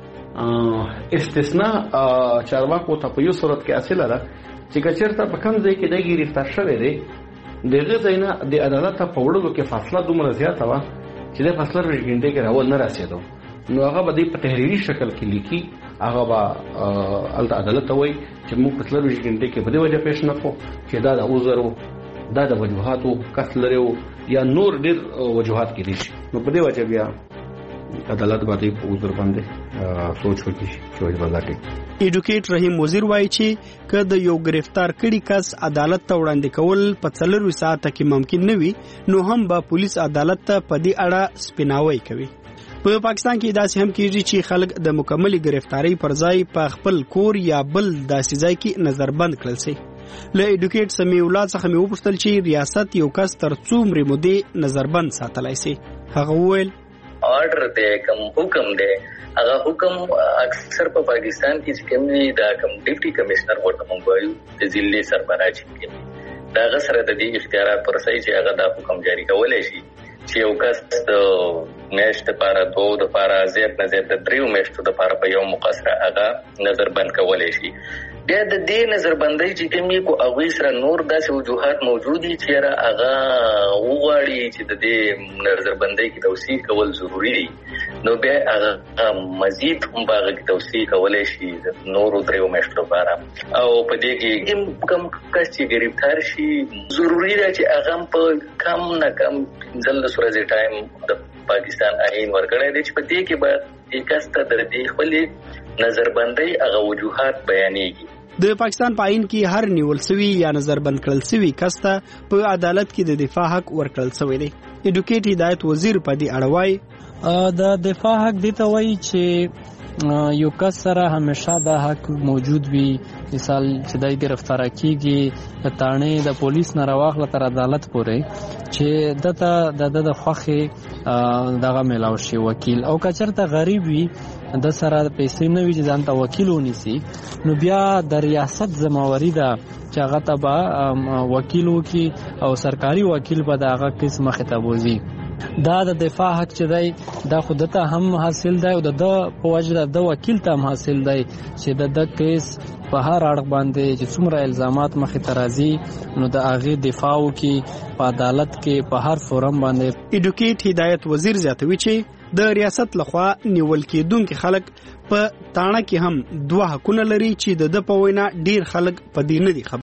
Speaker 13: استثناء چارواکو ته په یو صورت کې حاصله ده چې کچرته په کوم ځای کې د گرفتار شوی دی دغه ځای نه د عدالت په وړلو کې فاصله دومره زیاته وه چې د فاصله غونډې کې راول نه رسیدو نو هغه به په تحریری شکل کې لیکي هغه به الته عدالت ته وایي چې موږ په 24 غنټې کې په دې وجه پیش نه کوو چې دا د عذر دا د وجوهاتو کس لري یا نور ډېر وجوهات کې دي نو په دې وجه بیا عدالت باندې په عذر باندې سوچ وکړي چې وجه وکړي.
Speaker 11: ایډوکیټ رحیم وزیر وایي چې که د یو گرفتار کړي کس عدالت ته وړاندې کول په 4 ساعته کې ممکن نه وي نو هم به پولیس عدالت ته په دې اړه سپیناوی کوي. په پاکستان کې داسې هم کیږي چې خلک د مکمل گرفتاری پر ځای په خپل کور یا بل داسې ځای کې نظربند کړل شي. له ایډوکیټ سمیع الله څخه مې وپوښتل چې ریاست یو کس تر څومره مودې نظربند ساتلای شي. هغه وویل
Speaker 28: آرډر دی کوم حکم دی هغه حکم اکثر په پاکستان کې کوم دی دا کوم ډیپټي کمشنر ورته مونږ وایو د ضلع سربراہ چې دا غسر د دې اختیارات پر ځای چې هغه دا حکم جاری کولای شي چې یو کس د میاشت لپاره 2 د لپاره زیات نه زیات 3 میاشتو د لپاره په یو مقصره هغه نظر بند کولای شي. بیا د دې نظر بندۍ چې کومي کو هغه سره نور داسې وجوهات موجود دي چې هغه وغواړي چې د دې نظر بندۍ کې توثیق کول ضروری دي نو بیا هغه مزید هم باغ کې توثیق کولای شي د نور 3 میاشتو لپاره او په دې کې کوم کس چې گرفتار شي ضروری ده چې هغه په کم نه کم ځل سورځي ټایم د پاکستان آئین ورکړی دی چې په دې کې به یک است د دې خپل نظربندۍ هغه وجوهات بیانېږي.
Speaker 11: د پاکستان په آئین کې هر نیول سوي یا نظربند کړل سوي کس ته په عدالت کې د دفاع حق ورکړل سوی دی. ایډوکیټ هدایت وزیر په دې اړه وایي
Speaker 12: د دفاع حق دی ته وایي چې یو کس سره همیشه دا حق موجود وي. مثال چې دای گرفتار کیږي د تانې د پولیس نه راوخله تر عدالت پورې چې دته د خوخه دغه ملاو شي وکیل او کچرته غریب وي د سره پیسې نه وي چې ځان ته وکیل ونیسي نو بیا د ریاست ذمہواری ده چې هغه ته به وکیل وکي او سرکاري وکیل به دغه قسم خطابوزي. دا د دفاع حق چې دی دا خودته هم حاصل دی او د په وجه د وکیل ته هم حاصل دی چې د کیس په هر اړخ باندې چې څومره الزامات مخې ته راځي نو د هغې دفاع وکړي په عدالت کې په هر فورم باندې.
Speaker 11: ایډوکیټ هدایت وزیر زیاتوي چې د ریاست لخوا نیول کېدونکي خلک په تاڼه کې هم 2 حقونه لري چې د په وینا ډیر خلک په دې نه دي خبر.